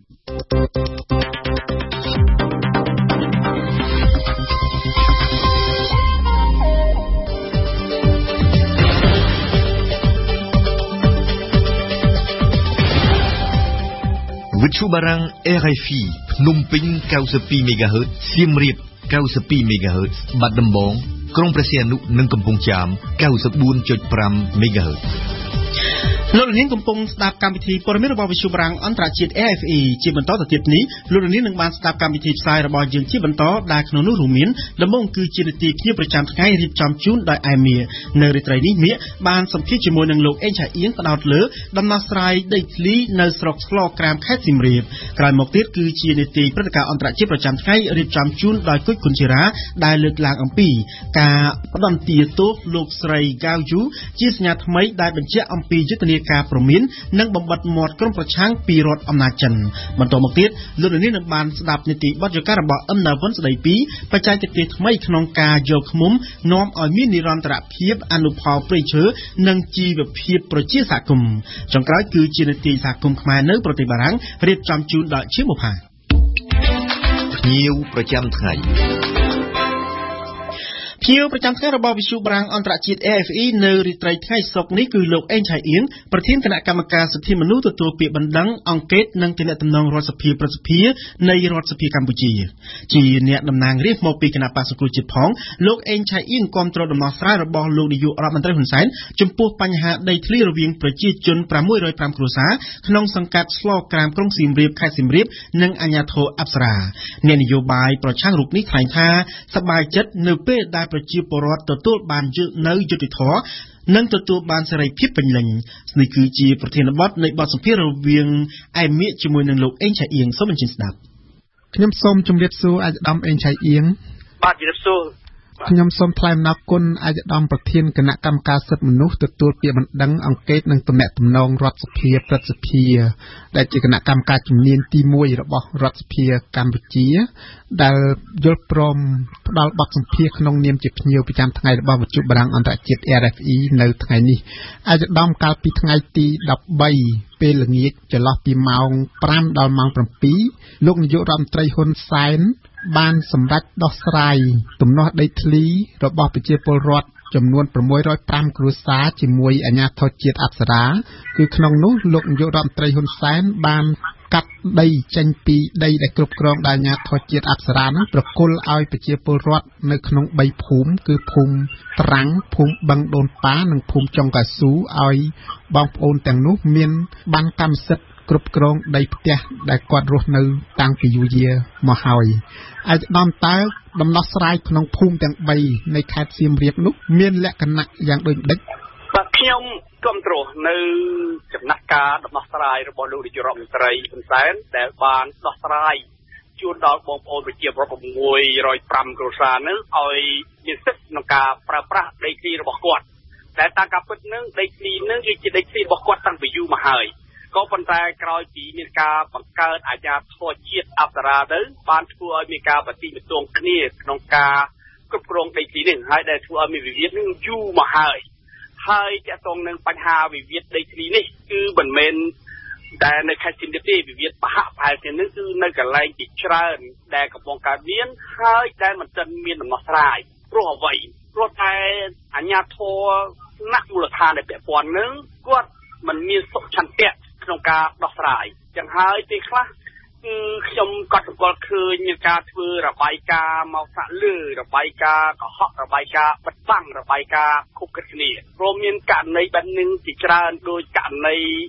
វិទ្យុបារាំង RFI ភ្នំពេញ 92 MHz សៀមរាប 92 MHz បាត់ដំបងក្រុងព្រះសីហនុនិងកំពង់ចាម 94.5 MHz លោកនាងកំពុងស្ដាប់កម្មវិធីព័ត៌មានរបស់វិទ្យុបារាំងអន្តរជាតិ RFI ជាបន្តទៅទៀតនេះលោកនាងនឹងបានស្ដាប់កម្មវិធីផ្សាយរបស់យើងជាបន្តដែលក្នុងនោះរួមមានដំបូងគឺជានីតិភ្ញាក់ប្រចាំថ្ងៃរៀបចំជូនដោយអែមៀនៅរាត្រីនេះមៀកបានសម្ភាសជាមួយនឹងលោកអេងឆាអៀងផ្ដោតលើដំណោះស្រាយដីធ្លីនៅស្រុកស្លក្រាមខេត្តសៀមរាបក្រោយមកទៀតគឺជានីតិព្រឹត្តិការណ៍អន្តរជាតិប្រចាំថ្ងៃរៀបចំជូនដោយគុជគុនជារាដែលលើកឡើងអំពីការផ្ដន្ទាទោសលោកស្រីហ្គាវយូជាសញ្ញាថ្មីដែលបញ្ជាក់អំពីយុទ្ធនាការប្រមាននិងបំបត្តិមាត់ក្រុមប្រឆាំងពីរដ្ឋអំណាចចិនបន្តមកទៀតលោកនាងនឹងបានស្ដាប់នីតិបទយការបស់អឹមណាវុនស្ដីពីបច្ចេកទេសថ្មីក្នុងការយកឃ្មុំនាំឲ្យមាននិរន្តរភាពអនុផលព្រៃឈើនិងជីវភាពប្រជាសហគមន៍ចុងក្រោយគឺជានីតិសហគមន៍ខ្មែរនៅប្រទេសបារាំងរៀបចំជូនដោយជាបុផាភ្ញៀវប្រចាំថ្ងៃភ្ញៀវប្រចាំថ្ងៃរបស់វិទ្យុបារាំងអន្តរជាតិ RFI នៅរាត្រីថ្ងៃសុក្រនេះគឺលោកអេងឆៃអៀងប្រធានគណៈកម្មការសិទ្ធិមនុស្សទទួលពាក្យបណ្ដឹងអង្កេតនិងទំនាក់ទំនងរដ្ឋសភាប្រសិទ្ធិនៃរដ្ឋសភាកម្ពុជាជាអ្នកតំណាងរាស្ត្រមកពីគណៈបក្សសង្គ្រោះជាតិផងលោកអេងឆៃអៀងគាំទ្រដំណោះស្រាយរបស់លោកនាយករដ្ឋមន្ត្រីហ៊ុនសែនចំពោះបញ្ហាដីធ្លីរវាងប្រជាជន605គ្រួសារក្នុងសង្កាត់ស្លក្រាមក្រុងសៀមរាបខេត្តសៀមរាបនិងអាជ្ញាធរអប្សរាអ្នកនយោបាយប្រឆាំងរូបនេះថ្លែងថាសប្បាយចិត្តនៅពេលដែលប្រជាពលរដ្ឋទទួលបាននៅយុត្តិធម៌និងទទួលបានសេរីភាពពេញលេញនេះគឺជាប្រធានបទនៃបទសម្ភាសន៍រវាងអែមៀកជាមួយនឹងលោកអេងឆៃអៀងសូមអញ្ជើញស្ដាប់ខ្ញុំសូមជម្រាបសួរអាយដាមអេងឆៃអៀងបាទជម្រាបសួរខ្ញុំសូមថ្លែងអំណរគុណអាយដាមប្រធានគណៈកម្មការសិទ្ធិមនុស្សទទួលពាក្យបណ្ដឹងអង្កេតនិងទំនាក់ទំនងរដ្ឋសភាព្រឹទ្ធសភាដែលជាគណៈកម្មការជំនាញទី1របស់រដ្ឋសភាកម្ពុជាដែលយល់ព្រមផ្ដល់បទសម្ភាសន៍ក្នុងនាមជាភ្ញៀវប្រចាំថ្ងៃរបស់វិទ្យុបារាំងអន្តរជាតិ RFI នៅថ្ងៃនេះអាយដាមកាលពីថ្ងៃទី13ពេលល្ងាចចន្លោះពីម៉ោង5ដល់ម៉ោង7លោកនាយករដ្ឋមន្ត្រីហ៊ុនសែនបានសម្រេចដោះស្រាយទំនាស់ដីធ្លីរបស់ប្រជាពលរដ្ឋចំនួន605គ្រួសារជាមួយអាជ្ញាធរជាតិអប្សរាគឺក្នុងនោះលោកនាយករដ្ឋមន្ត្រីហ៊ុនសែនបានកាត់ដីចេញពីដីដែលគ្រប់គ្រងដោយអាជ្ញាធរជាតិអប្សរានោះប្រគល់ឲ្យប្រជាពលរដ្ឋនៅក្នុង3ភូមិគឺភូមិត្រាំងភូមិបឹងដូនប៉ានិងភូមិចុងកៅស៊ូឲ្យបងប្អូនទាំងនោះមានបានកម្មសិទ្ធិគ្រប់គ្រងដីផ្ទះដែលគាត់រស់នៅតាំងពីយូរយារមកហើយអាចដំតើដំណោះស្រាយក្នុងភូមិទាំង3នៃខេត្តសៀមរាបនោះមានលក្ខណៈយ៉ាងដូចម្ដេចបាទខ្ញុំគ្រប់គ្រងនៅចំណាក់ការដំណោះស្រាយរបស់លោកនាយករដ្ឋមន្ត្រីហ៊ុនសែនដែលបានដោះស្រាយជូនដល់បងប្អូនប្រជាពលរដ្ឋ605គ្រួសារនោះឲ្យមានសិទ្ធិក្នុងការប្រើប្រាស់ដីធ្លីរបស់គាត់តែតាមការពិតនឹងដីធ្លីនឹងគឺជាដីធ្លីរបស់គាត់តាំងពីយូរមកហើយក៏ប៉ុន្តែក្រោយពីមានការបង្កើតអាជ្ញាធរជាតិអប្សរាទៅបានធ្វើឲ្យមានការបដិបត្តិគ្នាក្នុងការគ្រប់គ្រងដីធ្លីនេះហើយដែលធ្វើឲ្យមានវិវាទនឹងយូរមកហើយទាក់ទងនឹងបញ្ហាវិវាទដីធ្លីនេះគឺមិនមែនតែនៅខេត្តសៀមរាបទេវិវាទប្រហែលជានឹងគឺនៅកន្លែងជាច្រើនដែលកំពុងកើតមានហើយដែលមិនទាន់មានដំណោះស្រាយព្រោះអ្វីព្រោះតែអាជ្ញាធរថ្នាក់មូលដ្ឋានដែលពាក់ព័ន្ធនឹងគាត់មិនមានសុខឆន្ទៈក្នុងការដោះស្រាយចឹងហើយពេលខ្លះគឺខ្ញុំក៏សង្កល់ឃើញមានការធ្វើរបាយការណ៍មកសាក់លើរបាយការណ៍កុហករបាយការណ៍បិទបាំងរបាយការណ៍ខុបគិតគ្នាព្រមមានករណីបែបនឹងជាច្រើនដោយករណី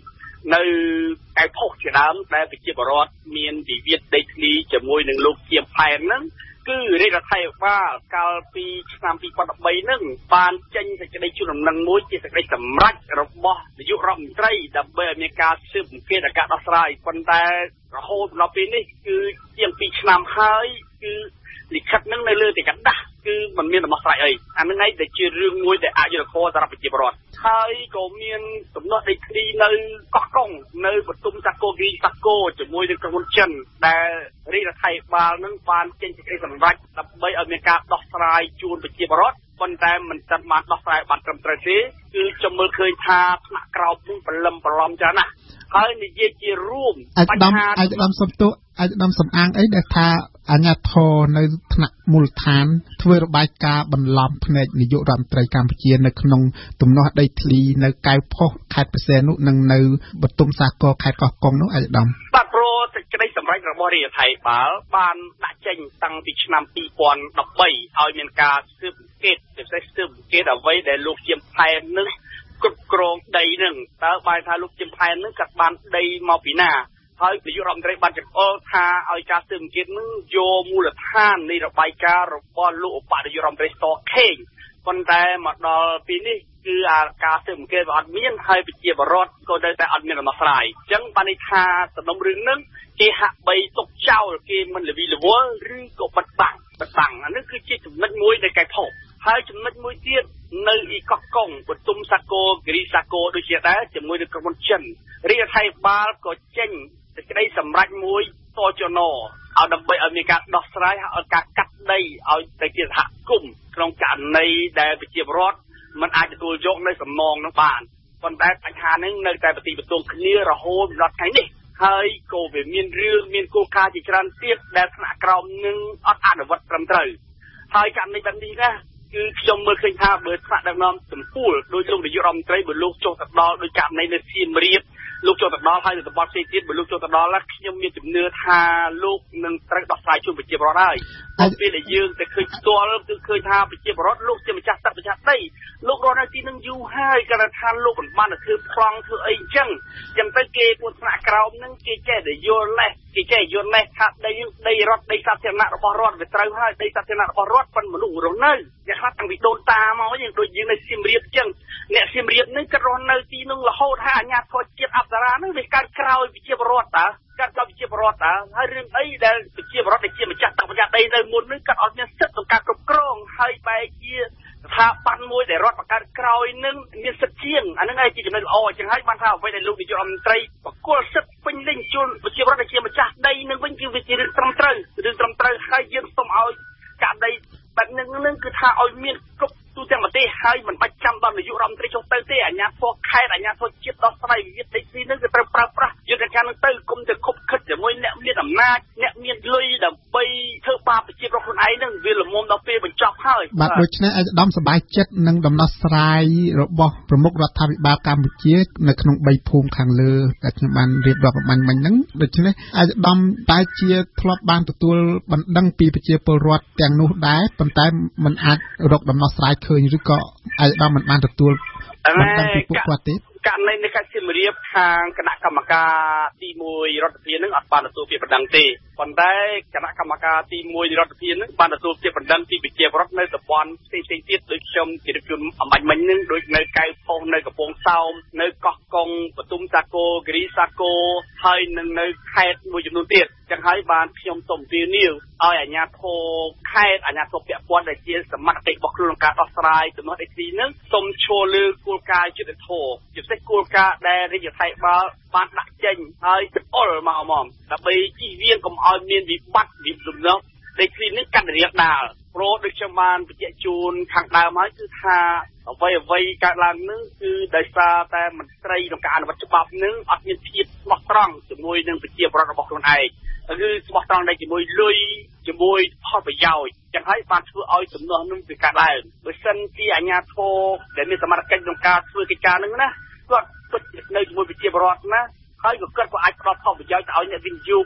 នៅឯផុសជាដើមដែលប្រជាពលរដ្ឋមានវិវាទដីធ្លីជាមួយនឹងលោកជាផែនហ្នឹងគឺរាជរដ្ឋាភិបាលកាលពីឆ្នាំ2013ហ្នឹងបានចេញសេចក្តីជូនដំណឹងមួយជាសេចក្តីសម្រេចរបស់នាយករដ្ឋមន្ត្រីដើម្បីឲ្យមានការស៊ើបអង្កេតនិងការដោះស្រាយប៉ុន្តែរហូតដល់ពេលនេះគឺជាង2ឆ្នាំហើយគឺលិខិតហ្នឹងនៅលើតែกระดาษគឺมันមានដំណោះស្រាយអីអាហ្នឹងឯងដែលជារឿងមួយដែលអយុត្តិធម៌សម្រាប់ប្រជាពលរដ្ឋហើយក៏មានដំណោះដីធ្លីនៅកោះកុងនៅបន្ទុំសាគរគិរីសាគរជាមួយនឹងក្រុមហ៊ុនចិនដែលរាជរដ្ឋាភិបាលនឹងបានចេញសេចក្តីសម្រេចដើម្បីឲ្យមានការដោះស្រាយជូនប្រជាពលរដ្ឋប៉ុន្តែមិនទាន់បានដោះស្រាយបានត្រឹមត្រូវទេគឺខ្ញុំមើលឃើញថាថ្នាក់ក្រោមនឹងប្រឡំចាស់ណាស់ហើយនិយាយជារួមបញ្ហាអាយដាមសំទោអាយដាមសំអាងអីដែលថាអាជ្ញាធរនៅថ្នាក់មូលដ្ឋានធ្វើរបាយការណ៍បន្លំផ្នែកនាយករដ្ឋមន្ត្រីកម្ពុជានៅក្នុងទំនាស់ដីធ្លីនៅកែវផុសខេត្តបរសែននោះនិងនៅបន្ទុំសាគរខេត្តកោះកុងនោះអាយដាមបាទព្រោះសេចក្តីសម្រេចរបស់រាជរដ្ឋាភិបាលបានដាក់ចេញតាំងពីឆ្នាំ2013ឲ្យមានការស៊ើបអង្កេតពិសេសស៊ើបអង្កេតអ្វីដែលលោកជាផែននឹងគ្រប់គ្រងដីនឹងតើបានថាលោកជាផែននឹងកាត់បានដីមកពីណាហើយនាយករដ្ឋមន្ត្រីបានចង្អុលថាឲ្យការស៊ើបអង្កេតនឹងយកមូលដ្ឋាននៃរបាយការណ៍របស់លោកឧបនាយករដ្ឋមន្ត្រីសខេងប៉ុន្តែមកដល់ពេលនេះគឺការស៊ើបអង្កេតវាអត់មានហើយប្រជាពលរដ្ឋក៏នៅតែអត់មានដំណោះស្រាយអញ្ចឹងបានន័យថាសំណុំរឿងនឹងគេហាក់បីទុកចោលគេមិនល្វីល្វល់ឬក៏បិទបាំងអានេះគឺជាចំណុចមួយនៃកែផុសហើយចំណុចមួយទៀតនៅអ៊ីកោះកុងបន្ទុំសាគរគិរីសាគរដូចជាដែរជាមួយនឹងក្រុមហ៊ុនចិនរាជរដ្ឋាភិបាលក៏ចេញសេចក្តីសម្រេចមួយតចនឲ្យដើម្បីឲ្យមានការដោះស្រាយឲ្យការកាត់ដីឲ្យទៅជាសហគមន៍ក្នុងករណីដែលប្រជាពលរដ្ឋមិនអាចទទួលយកនៅសំណងនោះបានប៉ុន្តែបញ្ហានេះនៅតែបន្តិបន្ទោងគ្នារហូតដល់ថ្ងៃនេះហើយក៏វាមានរឿងមានគោលការណ៍ជាច្រើនទៀតដែលថ្នាក់ក្រោមនឹងអត់អនុវត្តត្រឹមត្រូវហើយករណីបែបនេះណាគឺខ្ញុំមើលឃើញថាបើថ្នាក់ដឹកនាំសម្ពូលដោយលោកនាយករដ្ឋមន្ត្រីបើលោកចុះទៅដល់ដោយករណីនៅសៀមរាបលោកចុះទៅដល់ហើយទៅបបផ្សេងទៀតបើលោកចុះទៅដល់ខ្ញុំមានជំនឿថាលោកនឹងត្រូវដោះស្រាយជូនប្រជាពលរដ្ឋហើយពេលដែលយើងទៅឃើញផ្ទាល់គឺឃើញថាប្រជាពលរដ្ឋលោកជាម្ចាស់ទឹកម្ចាស់ដីលោករស់នៅទីនឹងយូរហើយគាត់ថាលោកមិនបានទៅធ្វើប្លង់ធ្វើអីអញ្ចឹងទៅគេពួកថ្នាក់ក្រោមនឹងគេចេះតែយល់លេសគេចេះយល់លេសថាដីរដ្ឋដីសាធារណៈរបស់រដ្ឋវាត្រូវហើយដីសាធារណៈរបស់រដ្ឋប៉ុន្តែមនុស្សរស់នៅអ្នកខ្លះតាំងពីដូនតាមកយើងដូចយើងនៅសៀមរាបអញ្ចឹងអ្នកសៀមរាបនឹងគាត់រស់នៅទីនឹងរហូតហើយអាជ្ញាធរជាតិអប្សរានឹងវាកើតក្រោយប្រជាពលរដ្ឋតើកាត់ដល់ប្រជាពលរដ្ឋតើហើយរឿងអីដែលប្រជាពលរដ្ឋដែលជាម្ចាស់ទឹកម្ចាស់ដីនៅមុននឹងគាត់អត់មានសិទ្ធិក្នុងការគ្រប់គ្រងហើយបែរជាស្ថាប័នមួយដែលរដ្ឋបង្កើតក្រោយនឹងមានសិទ្ធិជាងអានឹងឯងជាចំណុចល្អអញ្ចឹងហើយបានថាអ្វីដែលលោកនាយករដ្ឋមន្ត្រីបកគលសិទ្ធិពេញលេញជូនប្រជាពលរដ្ឋដែលជាម្ចាស់ដីនឹងវិញគឺវាជារឿងត្រឹមត្រូវហើយយើងសូមឲ្យការដីបែបនឹងគឺថាឲ្យមានគ្រប់ទូទាំងប្រទេសហើយមិនបាច់ចាំដល់នាយករដ្ឋមន្ត្រីចុះទៅទេអាជ្ញាធរខេត្តអាជ្ញាធរជាតិដោះស្រាយវិវាទដីធ្លីនឹងគឺត្រូវប្រើប្រាស់យុទ្ធការនឹងទៅគុំទៅខົບខិតជាមួយអ្នកមានអំណាចអ្នកមានលុយដើម្បីធ្វើបាបប្រជាពលរដ្ឋខ្លួនឯងនឹងវាលំមុំដល់ពេលបញ្ចប់ហើយបាទដូច្នេះអាយដាមសប្បាយចិត្តនឹងដំណោះស្រាយរបស់ប្រមុខរដ្ឋាភិបាលកម្ពុជានៅក្នុង3ភូមិខាងលើដែលខ្ញុំបានរៀបរាប់អំបញ្ញមិញហ្នឹងដូច្នេះអាយដាមតែជាធ្លាប់បានទទួលបណ្ដឹងពីប្រជាពលរដ្ឋទាំងនោះដែរប៉ុន្តែមិនអាចរកដំណោះស្រាយឃើញឬក៏អាយដាមមិនបានទទួលបណ្ដឹងពីពួកគាត់ទេករណីនៃខេត្តសៀមរាបខាងគណៈកម្មការទី1រដ្ឋាភិបាលនឹងអត់បានទទួលពាក្យបណ្ដឹងទេប៉ុន្តែគណៈកម្មការទី1រដ្ឋាភិបាលនឹងបានទទួលពាក្យបណ្ដឹងពីប្រជាពលរដ្ឋនៅតំបន់ផ្សេងៗទៀតដូចខ្ញុំជម្រាបជូនអំបញ្ញមិញនឹងដូចនៅកែវផុសនៅកំពង់សោមនៅកោះកុងបន្ទុំសាគរគិរីសាគរហើយនឹងនៅខេត្តមួយចំនួនទៀតចឹងហើយបានខ្ញុំសូមពៀនីវឲ្យអាជ្ញាធរខេត្តអាជ្ញាធរពាក់ព័ន្ធដែលជាសមត្ថកិច្ចរបស់ខ្លួនក្នុងការដោះស្រាយទំនាស់ដីធ្លីនឹងសូមឈលលើគោលការណ៍យុត្តិធម៌ជាពិសេសគោលការណ៍ដែលរាជរដ្ឋាភិបាលបានដាក់ចេញហើយបញ្អុលមកអមដើម្បីជៀសវាងកុំឲ្យមានវិបត្តិវិលំនោះដីធ្លីនេះកាត់រៀងដាលព្រោះដូចខ្ញុំបានបញ្ជាក់ជូនខាងដើមហើយគឺថាអ្វីកើតឡើងនឹងគឺដោយសារតែមន្ត្រីក្នុងការអនុវត្តច្បាប់នឹងអត់មានភាពស្មោះត្រង់ជាមួយនឹងប្រជាពលរដ្ឋរបស់ខ្លួនឯងគឺស្មោះត្រង់ដែរជាមួយលុយជាមួយផលប្រយោជន៍ចឹងហើយបានធ្វើឲ្យទំនាស់នឹងវាកើតឡើងបើសិនជាអាជ្ញាធរដែលមានសមត្ថកិច្ចក្នុងការធ្វើកិច្ចការនឹងណាគាត់ពិតនៅជាមួយប្រជាពលរដ្ឋណាហើយក៏គាត់ក៏អាចផ្ដល់ផលប្រយោជន៍ទៅឲ្យអ្នកវិនិយោគណា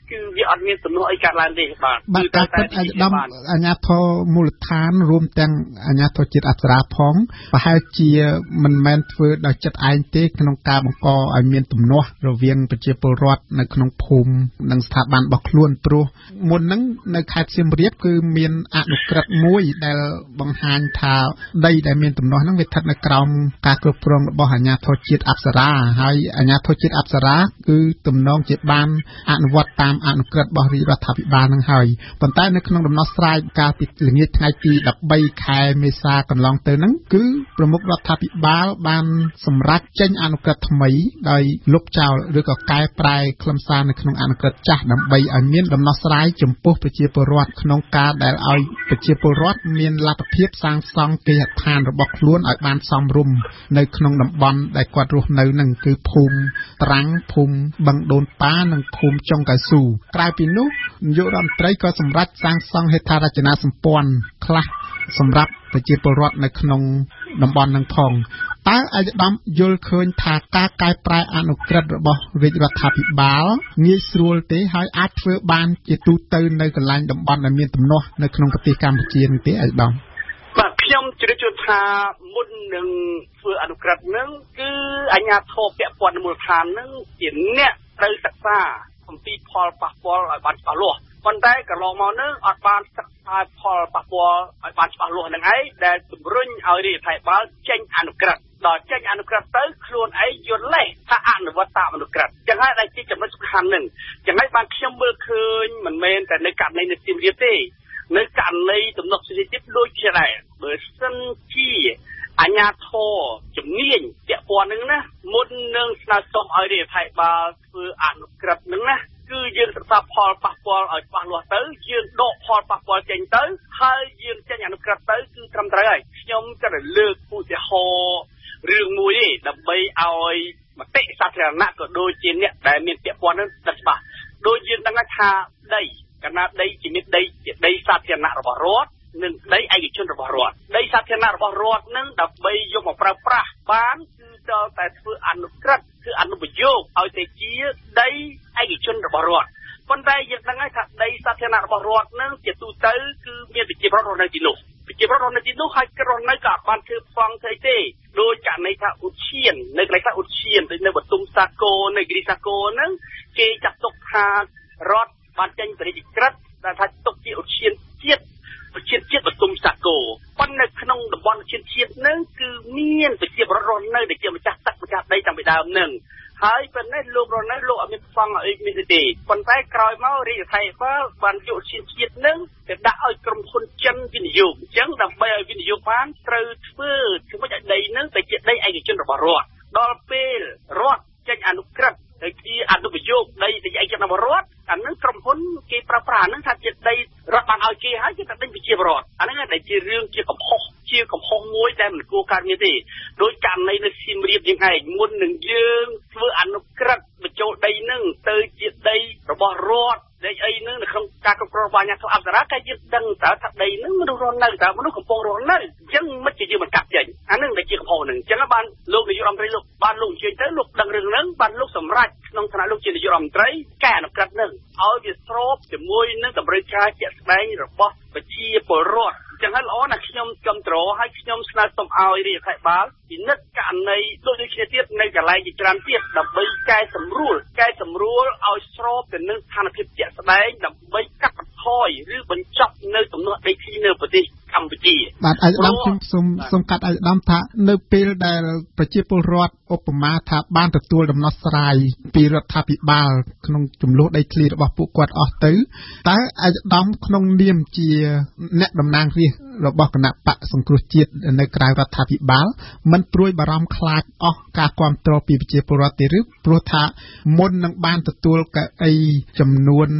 គឺវាអត់មានទំនួលអីកើតឡើងទេបាទការពិតអាជ្ញាធរមូលដ្ឋានរួមទាំងអាជ្ញាធរជាតិអប្សរាផងប្រហែលជាមិនមែនធ្វើដោយចិត្តឯងទេក្នុងការបង្កឲ្យមានទំនាស់រវាងប្រជាពលរដ្ឋនៅក្នុងភូមិនិងស្ថាប័នរបស់ខ្លួនព្រោះមុនហ្នឹងនៅខេត្តសៀមរាបគឺមានអនុក្រឹត្យមួយដែលបង្ហាញថាដីដែលមានទំនាស់ហ្នឹងវាស្ថិតនៅក្រោមការគ្រប់គ្រងរបស់អាជ្ញាធរជាតិអប្សរាហើយអាជ្ញាធរជាតិអប្សរាគឺទំនងជាបានអនុវត្តតាមអនុក្រឹត្យរបស់រាជរដ្ឋាភិបាលនឹងហើយប៉ុន្តែនៅក្នុងដំណោះស្រាយកាលពីល្ងាចថ្ងៃទី13ខែមេសាកន្លងទៅហ្នឹងគឺប្រមុខរដ្ឋាភិបាលបានសម្រេចចេញអនុក្រឹត្យថ្មីដោយលុបចោលឬក៏កែប្រែខ្លឹមសារនៅក្នុងអនុក្រឹត្យចាស់ដើម្បីឲ្យមានដំណោះស្រាយចំពោះប្រជាពលរដ្ឋក្នុងការដែលឲ្យប្រជាពលរដ្ឋមានលទ្ធភាពសាងសង់គេហដ្ឋានរបស់ខ្លួនឲ្យបានសមរម្យនៅក្នុងតំបន់ដែលគាត់រស់នៅហ្នឹងគឺភូមិត្រាំងភូមិបឹងដូនប៉ានិងភូមិចុងកៅស៊ូក្រៅពីនោះនាយករដ្ឋមន្ត្រីក៏សម្រេចសាងសង់ហេដ្ឋារចនាសម្ព័ន្ធខ្លះសម្រាប់ប្រជាពលរដ្ឋនៅក្នុងតំបន់នឹងផងតើអាយដាមយល់ឃើញថាការកែប្រែអនុក្រឹត្យរបស់រាជរដ្ឋាភិបាលងាយស្រួលទេហើយអាចធ្វើបានជាទូទៅនៅកន្លែងតំបន់ដែលមានទំនាស់នៅក្នុងប្រទេសកម្ពុជានេះទេអាយដាមបាទខ្ញុំជ្រាបជឿថាមុននឹងធ្វើអនុក្រឹត្យនឹងគឺអាជ្ញាធរពាក់ព័ន្ធមូលដ្ឋាននឹងជាអ្នកត្រូវសិក្សាអំពីផលប៉ះពាល់ឲ្យបានច្បាស់លាស់ប៉ុន្តែកន្លងមកនឹងអត់បានសិក្សាផលប៉ះពាល់ឲ្យបានច្បាស់លាស់នឹងឯងដែលជំរុញឲ្យរាជរដ្ឋាភិបាលចេញអនុក្រឹត្យដល់ចេញអនុក្រឹត្យទៅខ្លួនឯងយល់លេសថាអនុវត្តតាមអនុក្រឹត្យចឹងហើយដែលជាចំណុចសំខាន់នឹងចឹងហើយបានខ្ញុំមើលឃើញមិនមែនតែនៅករណីនៅសៀមរាបទេនៅករណីទំនុកស្រីទៀតដូចជាដែរបើសិនជាអាជ្ញាធរជំនាញពាក់ព័ន្ធនឹងណាមុននឹងស្នើសុំឲ្យរាជរដ្ឋាភិបាលធ្វើអនុក្រឹត្យនឹងណាគឺយើងសិក្សាផលប៉ះពាល់ឲ្យច្បាស់លាស់ទៅយើងដកផលប៉ះពាល់ចេញទៅហើយយើងចេញអនុក្រឹត្យទៅគឺត្រឹមត្រូវហើយខ្ញុំក៏លើកឧទាហរណ៍រឿងមួយទេដើម្បីឲ្យមតិសាធារណៈក៏ដូចជាអ្នកដែលមានពាក់ព័ន្ធនឹងស្ដាប់ច្បាស់ដូចយើងដឹងថាដីកណ្ដាលដីជាមានដីជាដីសាធារណៈរបស់រដ្ឋនិងដីឯកជនរបស់រដ្ឋដីសាធារណៈរបស់រដ្ឋនឹងដើម្បីយកមកប្រើប្រាស់បានគឺដល់តែធ្វើអនុក្រឹត្យគឺអនុប្រយោគឲ្យទៅជាដីឯកជនរបស់រដ្ឋប៉ុន្តែយើងដឹងហើយថាដីសាធារណៈរបស់រដ្ឋនឹងជាទូទៅគឺមានប្រជាពលរដ្ឋរស់នៅទីនោះប្រជាពលរដ្ឋរស់នៅទីនោះហើយរស់នៅក៏អត់បានធ្វើផ្សងស្អីទេដោយករណីថាឧឈាននៅកន្លែងថាឧឈានដូចនៅបទុមសាគរនៅគិរីសាគរហ្នឹងគេចាត់ទុកថារដ្ឋបានចេញបរិយាក្រឹត្យដែលថាទុកជាឧឈានជាតិបទុមសាគរប៉ុន្តែនៅក្នុងតំបន់ឧឈានជាតិហ្នឹងគឺមានប្រជាពលរដ្ឋរស់នៅដែលជាម្ចាស់ទឹកម្ចាស់ដីតាំងពីដើមហ្នឹងហើយប៉ុន្តែលោករស់នៅលោកអត់មានផ្សងអីមានទេប៉ុន្តែក្រោយមករាជរដ្ឋាភិបាលបានយកឧឈានជាតិហ្នឹងទៅដាក់ឲ្យក្រុមហ៊ុនចិនវិនិយោគអញ្ចឹងដើម្បីឲ្យវិនិយោគបានត្រូវធ្វើឲ្យដីហ្នឹងទៅជាដីឯកជនរបស់រដ្ឋដល់ពេលរដ្ឋចេញអនុក្រឹត្យទៅជាអនុប្រយោគដីឯកជនរបស់រដ្ឋអានឹងក្រុមហ៊ុនគេប្រើប្រាស់អានឹងថាជាដីរដ្ឋបានឲ្យគេហើយគេតែដេញប្រជាពលរដ្ឋអានឹងតែជារឿងជាកំហុសមួយដែលមិនគួរកើតមានទេដោយករណីនៅសៀមរាបយើងឯងមុននឹងយើងធ្វើអនុក្រឹត្យបញ្ចូលដីនឹងទៅជាដីរបស់រដ្ឋដីអីនឹងនៅក្នុងការគ្រប់គ្រងរបស់អាជ្ញាធរអប្សរាគេយើងដឹងតើថាដីនឹងមនុស្សរស់នៅតើមនុស្សកំពុងរស់នៅអញ្ចឹងមិនជាយើងមិនកាត់ចេញអានឹងតែជាកំហុសនឹងអញ្ចឹងបានលោកនាយករដ្ឋមន្ត្រីលោកបានលោកអញ្ជើញទៅលោកដឹងរឿងហ្នឹងបានលោកសម្រេចក្នុងឋានៈលោកជានាយករដ្ឋមន្ត្រីកែអនុក្រឹត្យនឹងឲ្យវាស្របជាមួយនឹងតម្រូវការជាក់ស្ដែងរបស់ប្រជាពលរដ្ឋអញ្ចឹងហើយល្អណាស់ខ្ញុំគ្រប់គ្រងហើយខ្ញុំស្នើសុំឲ្យរាជរដ្ឋាភិបាលពិនិត្យករណីដូចគ្នាទៀតនៅកន្លែងជាច្រើនទៀតដើម្បីកែសម្រួលឲ្យស្របទៅនឹងស្ថានភាពជាក់ស្ដែងដើម្បីកាត់បន្ថយឬបញ្ចប់នៅទំនាស់ដីធ្លីនៅប្រទេសកម្ពុជាបាទអាយដាមខ្ញុំសូមកាត់អាយដាមថានៅពេលដែលប្រជាពលរដ្ឋឧបមាថាបានទទួលដំណោះស្រាយពីរដ្ឋាភិបាលក្នុងចំនួនដីធ្លីរបស់ពួកគាត់អស់ទៅតើអាយដាមក្នុងនាមជាអ្នកតំណាងរាស្ត្ររបស់គណៈបកសង្គ្រោះជាតិនៅក្រៅរដ្ឋាភិបាលមិនព្រួយបារម្ភខ្លាចអស់ការគ្រប់គ្រងពីប្រជាពលរដ្ឋទេឬព្រោះថាមុននឹងបានទទួលកៅអីចំនួន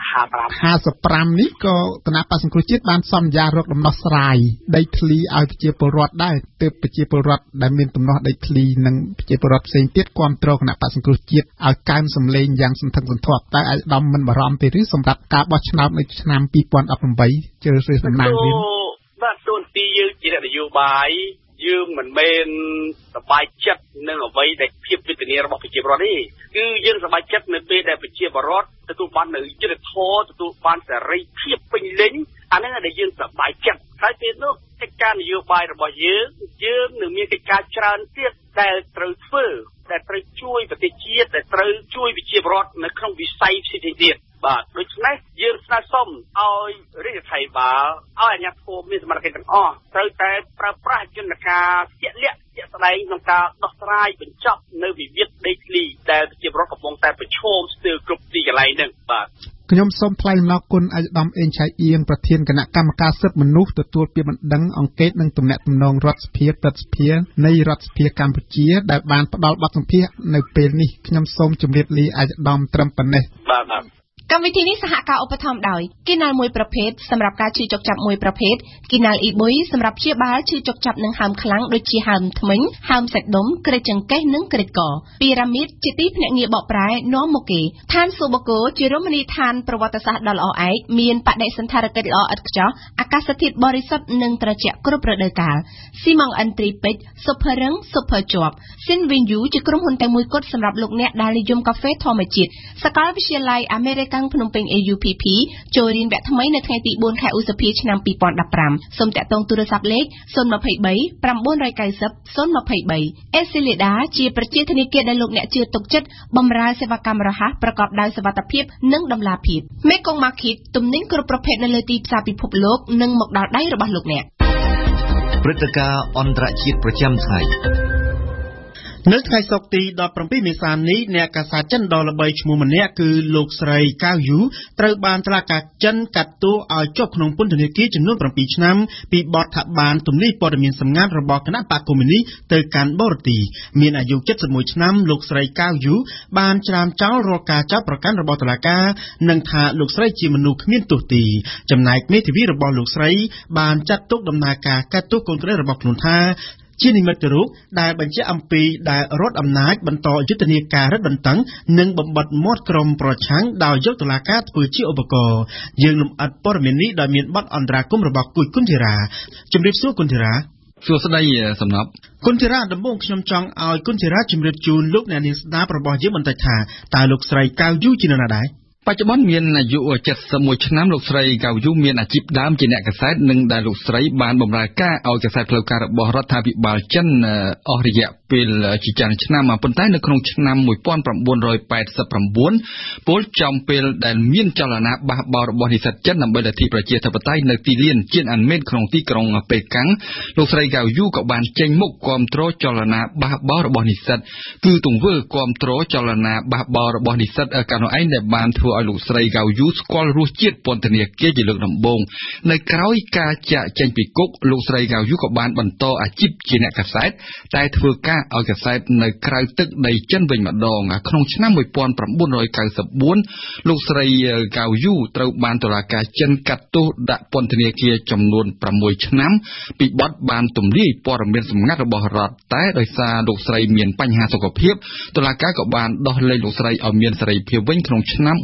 55នេះក៏គណៈបកសង្គ្រោះជាតិបានសន្យារកដំណោះស្រាយដីធ្លីឲ្យប្រជាពលរដ្ឋដែរទើបប្រជាពលរដ្ឋដែលមានទំនាស់ដីធ្លីនិងប្រជាពលរដ្ឋផ្សេងទៀតគ្រប់គ្រងគណៈបកសង្គ្រោះជាតិឲ្យកើនសម្លេងយ៉ាងសន្ធឹកសន្ធាប់តែអាយដាមមិនបារម្ភទេឬសម្រាប់ការបោះឆ្នោតនៅឆ្នាំ2018ជ្រើសរើសតំណាងរាស្ត្របាទទូនទីយើងជានយោបាយយយើងមិនមែនសប្បាយចិត្តនឹងអ្វីដែលភាពវេទនារបស់ប្រជាពលរដ្ឋទេគឺយើងសប្បាយចិត្តនៅពេលដែលប្រជាពលរដ្ឋទទួលបាននៅយុត្តិធម៌ទទួលបានសេរីភាពពេញលេញអាហ្នឹងដែលយើងសប្បាយចិត្តហើយពេលនោះកិច្ចការនយោបាយរបស់យើងនឹងមានកិច្ចការច្រើនទៀតដែលត្រូវធ្វើដែលត្រូវជួយប្រទេសជាតិដែលត្រូវជួយប្រជាពលរដ្ឋនៅក្នុងវិស័យផ្សេងៗទៀតបាទដូច្នេះយើងស្នើសុំឲ្យរាជរដ្ឋាភិបាលឲ្យអាជ្ញាធរមានសមត្ថកិច្ចទាំងអស់ត្រូវតែប្រើប្រាស់យន្តការជាក់លាក់ជាក់ស្ដែងក្នុងការដោះស្រាយបញ្ចប់នៅវិវាទដីធ្លីដែលប្រជាពលរដ្ឋកំពុងតែប្រឈមស្ទើរគ្រប់ទីកន្លែងហ្នឹងបាទខ្ញុំសូមថ្លែងអំណរគុណអាយដាមអេងឆៃអៀងប្រធានគណៈកម្មការសិទ្ធិមនុស្សទទួលពាក្យបណ្ដឹងអង្កេតនិងទំនាក់ទំនងរដ្ឋសភាព្រឹទ្ធសភានៃរដ្ឋសភាកម្ពុជាដែលបានផ្ដល់បទសម្ភាសន៍នៅពេលនេះខ្ញុំសូមជម្រាបលាអាយដាមត្រឹមប៉ុណ្ណេះបាទកម្មវិធីនេះសហការឧបត្ថម្ភដោយគីណាល់មួយប្រភេទសម្រាប់ការឈឺចុកចាប់មួយប្រភេទគីណាល់អ៊ីបុយសម្រាប់ព្យាបាលឈឺចុកចាប់និងហើមខ្លាំងដូចជាហើមធ្មេញហើមសាច់ដុំក្រិចចង្កេះនិងក្រិចកពីរ៉ាមីតជាទីភ្នាក់ងារបកប្រែនាំមកគេឋានសូបកូជារមណីយដ្ឋានប្រវត្តិសាស្ត្រដ៏ល្អឯកមានបដិសណ្ឋារកិច្ចល្អឥតខ្ចោះអាកាសធាតុបរិសុទ្ធនិងត្រជាក់គ្រប់រដូវកាលស៊ីម៉ងអិនទ្រីពេជ្រស៊ុបភរឹងស៊ុបភើជាប់ស៊ីនវីនយូជាក្រុមហ៊ុនតែមួយគត់សម្រាប់លោកអ្នកដែលនិយមកាហ្វេធម្មជាតិសាកលវិទ្យាល័យអាមេរិកភ្នំពេញ AUPP ចូលរៀនវគ្គថ្មីនៅថ្ងៃទី4ខែឧសភាឆ្នាំ2015សូមតាក់ទងទូរស័ព្ទលេខ023 990 023 Esilida ជាប្រជាធនាគារដែលលោកអ្នកជឿទុកចិត្តបម្រើសេវាកម្មរហ័សប្រកបដោយសុវត្ថិភាពនិងតម្លាភាព Mekong Market ទំនិញគ្រប់ប្រភេទនៅលើទីផ្សារពិភពលោកនិងមកដល់ដៃរបស់លោកអ្នកព្រឹត្តិការណ៍អន្តរជាតិប្រចាំថ្ងៃនៅថ្ងៃសុក្រទី17មេសានេះអ្នកកាសែតចិនដ៏ល្បីឈ្មោះម្នាក់គឺលោកស្រីកាវយូត្រូវបានតុលាការចិនកាត់ទោសឲ្យជាប់ក្នុងពន្ធនាគារចំនួន7ឆ្នាំពីបទថាបានទម្លាយព័ត៌មានសម្ងាត់របស់គណៈបកកុម្មុយនីសទៅកាន់បរទេសមានអាយុ71ឆ្នាំលោកស្រីកាវយូបានច្រាមចោលរាល់ការចោទប្រកាន់របស់តុលាការនិងថាលោកស្រីជាមនុស្សគ្មានទោសទីចំណែកមេធាវីរបស់លោកស្រីបានចាត់ទុកដំណើរការកាត់ទោសកូនក្រីរបស់ខ្លួនថាជានិមិត្តរូបដែលបញ្ជាក់អំពីដែលរដ្ឋអំណាចបន្តយុទ្ធនាការរឹតបន្តឹងនិងបំបិទមាត់ក្រុមប្រឆាំងដោយយកតុលាការធ្វើជាឧបករណ៍យើងលំអិតព័ត៌មាននេះដោយមានបទអន្តរាគមន៍របស់គួយគុនធីរ៉ាជំរាបសួរគុនធីរ៉ាសួស្តីសំណប់គុនធីរ៉ាដំបូងខ្ញុំចង់ឲ្យគុនធីរ៉ាជំរាបជូនលោកអ្នកនាងស្ដាប់របស់យើងបន្តិចថាតើលោកស្រីកាវយូជានរណាដែរបច្ចុប្បន្នមានអាយុ71ឆ្នាំលោកស្រីកាវយូមានអាជីពដើមជាអ្នកកាសែតនិងដែលលោកស្រីបានបម្រើការឲ្យកាសែតផ្លូវការរបស់រដ្ឋាភិបាលចិនអស់រយៈពេលជាច្រើនឆ្នាំប៉ុន្តែនៅក្នុងឆ្នាំ1989ពលចំពេលដែលមានចលនាបះបោររបស់និស្សិតចិនដើម្បីលទ្ធិប្រជាធិបតេយ្យនៅទីលានជៀនអានមេនក្នុងទីក្រុងប៉េកាំងលោកស្រីកាវយូក៏បានចេញមុខគាំទ្រចលនាបះបោររបស់និស្សិតគឺទង្វើគាំទ្រចលនាបះបោររបស់និស្សិតកាលនោះឯងដែលបានធ្វើឲ្យលោកស្រីកាវយូស្គាល់រសជាតិពន្ធនាគារជាលើកដំបូងនៅក្រោយការចាក់ចេញពីគុកលោកស្រីកាវយូក៏បានបន្តអាជីពជាអ្នកកាសែតតែធ្វើការឲ្យកាសែតនៅក្រៅទឹកដីចិនវិញម្ដងក្នុងឆ្នាំ1994លោកស្រីកាវយូត្រូវបានតុលាការចិនកាត់ទោសដាក់ពន្ធនាគារចំនួន6ឆ្នាំពីបទបានទម្លាយព័ត៌មានសម្ងាត់របស់រដ្ឋតែដោយសារលោកស្រីមានបញ្ហាសុខភាពតុលាការក៏បានដោះលែងលោកស្រីឲ្យមានសេរីភាពវិញក្នុងឆ្នាំ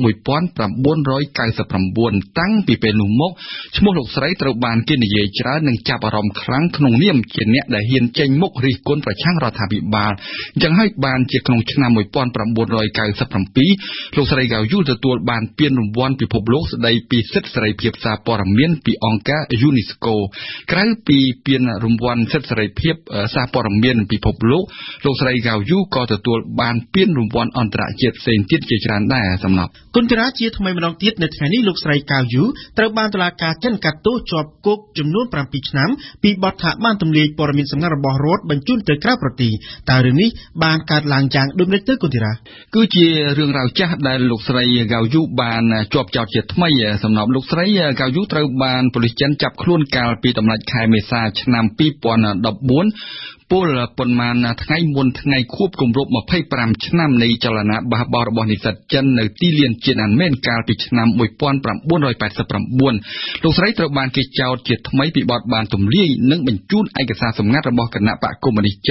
1999តាំងពីពេលនោះមកឈ្មោះលោកស្រីត្រូវបានគេនិយាយច្រើននិងចាប់អារម្មណ៍ខ្លាំងក្នុងនាមជាអ្នកដែលហ៊ានចេញមុខរិះគន់ប្រឆាំងរដ្ឋាភិបាលអញ្ចឹងហើយបានជាក្នុងឆ្នាំ1997លោកស្រីកាវយូទទួលបានពានរង្វាន់ពិភពលោកស្តីពីសិទ្ធិសេរីភាពសារព័ត៌មានពីអង្គការ UNESCO ក្រៅពីពានរង្វាន់សិទ្ធិសេរីភាពសារព័ត៌មានពិភពលោកលោកស្រីកាវយូក៏ទទួលបានពានរង្វាន់អន្តរជាតិផ្សេងទៀតជាច្រើនដែរសំណប់គុនតារាជាថ្មីម្ដងទៀតនៅថ្ងៃនេះលោកស្រីកាវយូត្រូវបានតុលាការចិនកាត់ទោសជាប់គុកចំនួន7ឆ្នាំពីបទថាបានទម្លាយព័ត៌មានសម្ងាត់របស់រដ្ឋបញ្ជូនទៅក្រៅប្រទេសតើរឿងនេះបានកើតឡើងយ៉ាងដូចម្តេចទៅគុនតារាគឺជារឿងរ៉ាវចាស់ដែលលោកស្រីកាវយូបានជាប់ចោទជាថ្មីសំណប់លោកស្រីកាវយូត្រូវបានប៉ូលីសចិនចាប់ខ្លួនកាលពីដំណាច់ខែមេសាឆ្នាំ2014ពលប៉ុន្មានថ្ងៃមុនថ្ងៃខួបគម្រប់25ឆ្នាំនៃចលនាបះបោររបស់និស្សិតចិននៅទីលានជៀនអានមេនកាលពីឆ្នាំ1989លោកស្រីត្រូវបានគេចោទជាថ្មីពីបទបានទម្លាយនិងបញ្ជូនឯកសារសម្ងាត់របស់គណៈបកកុម្មុយនីសចិន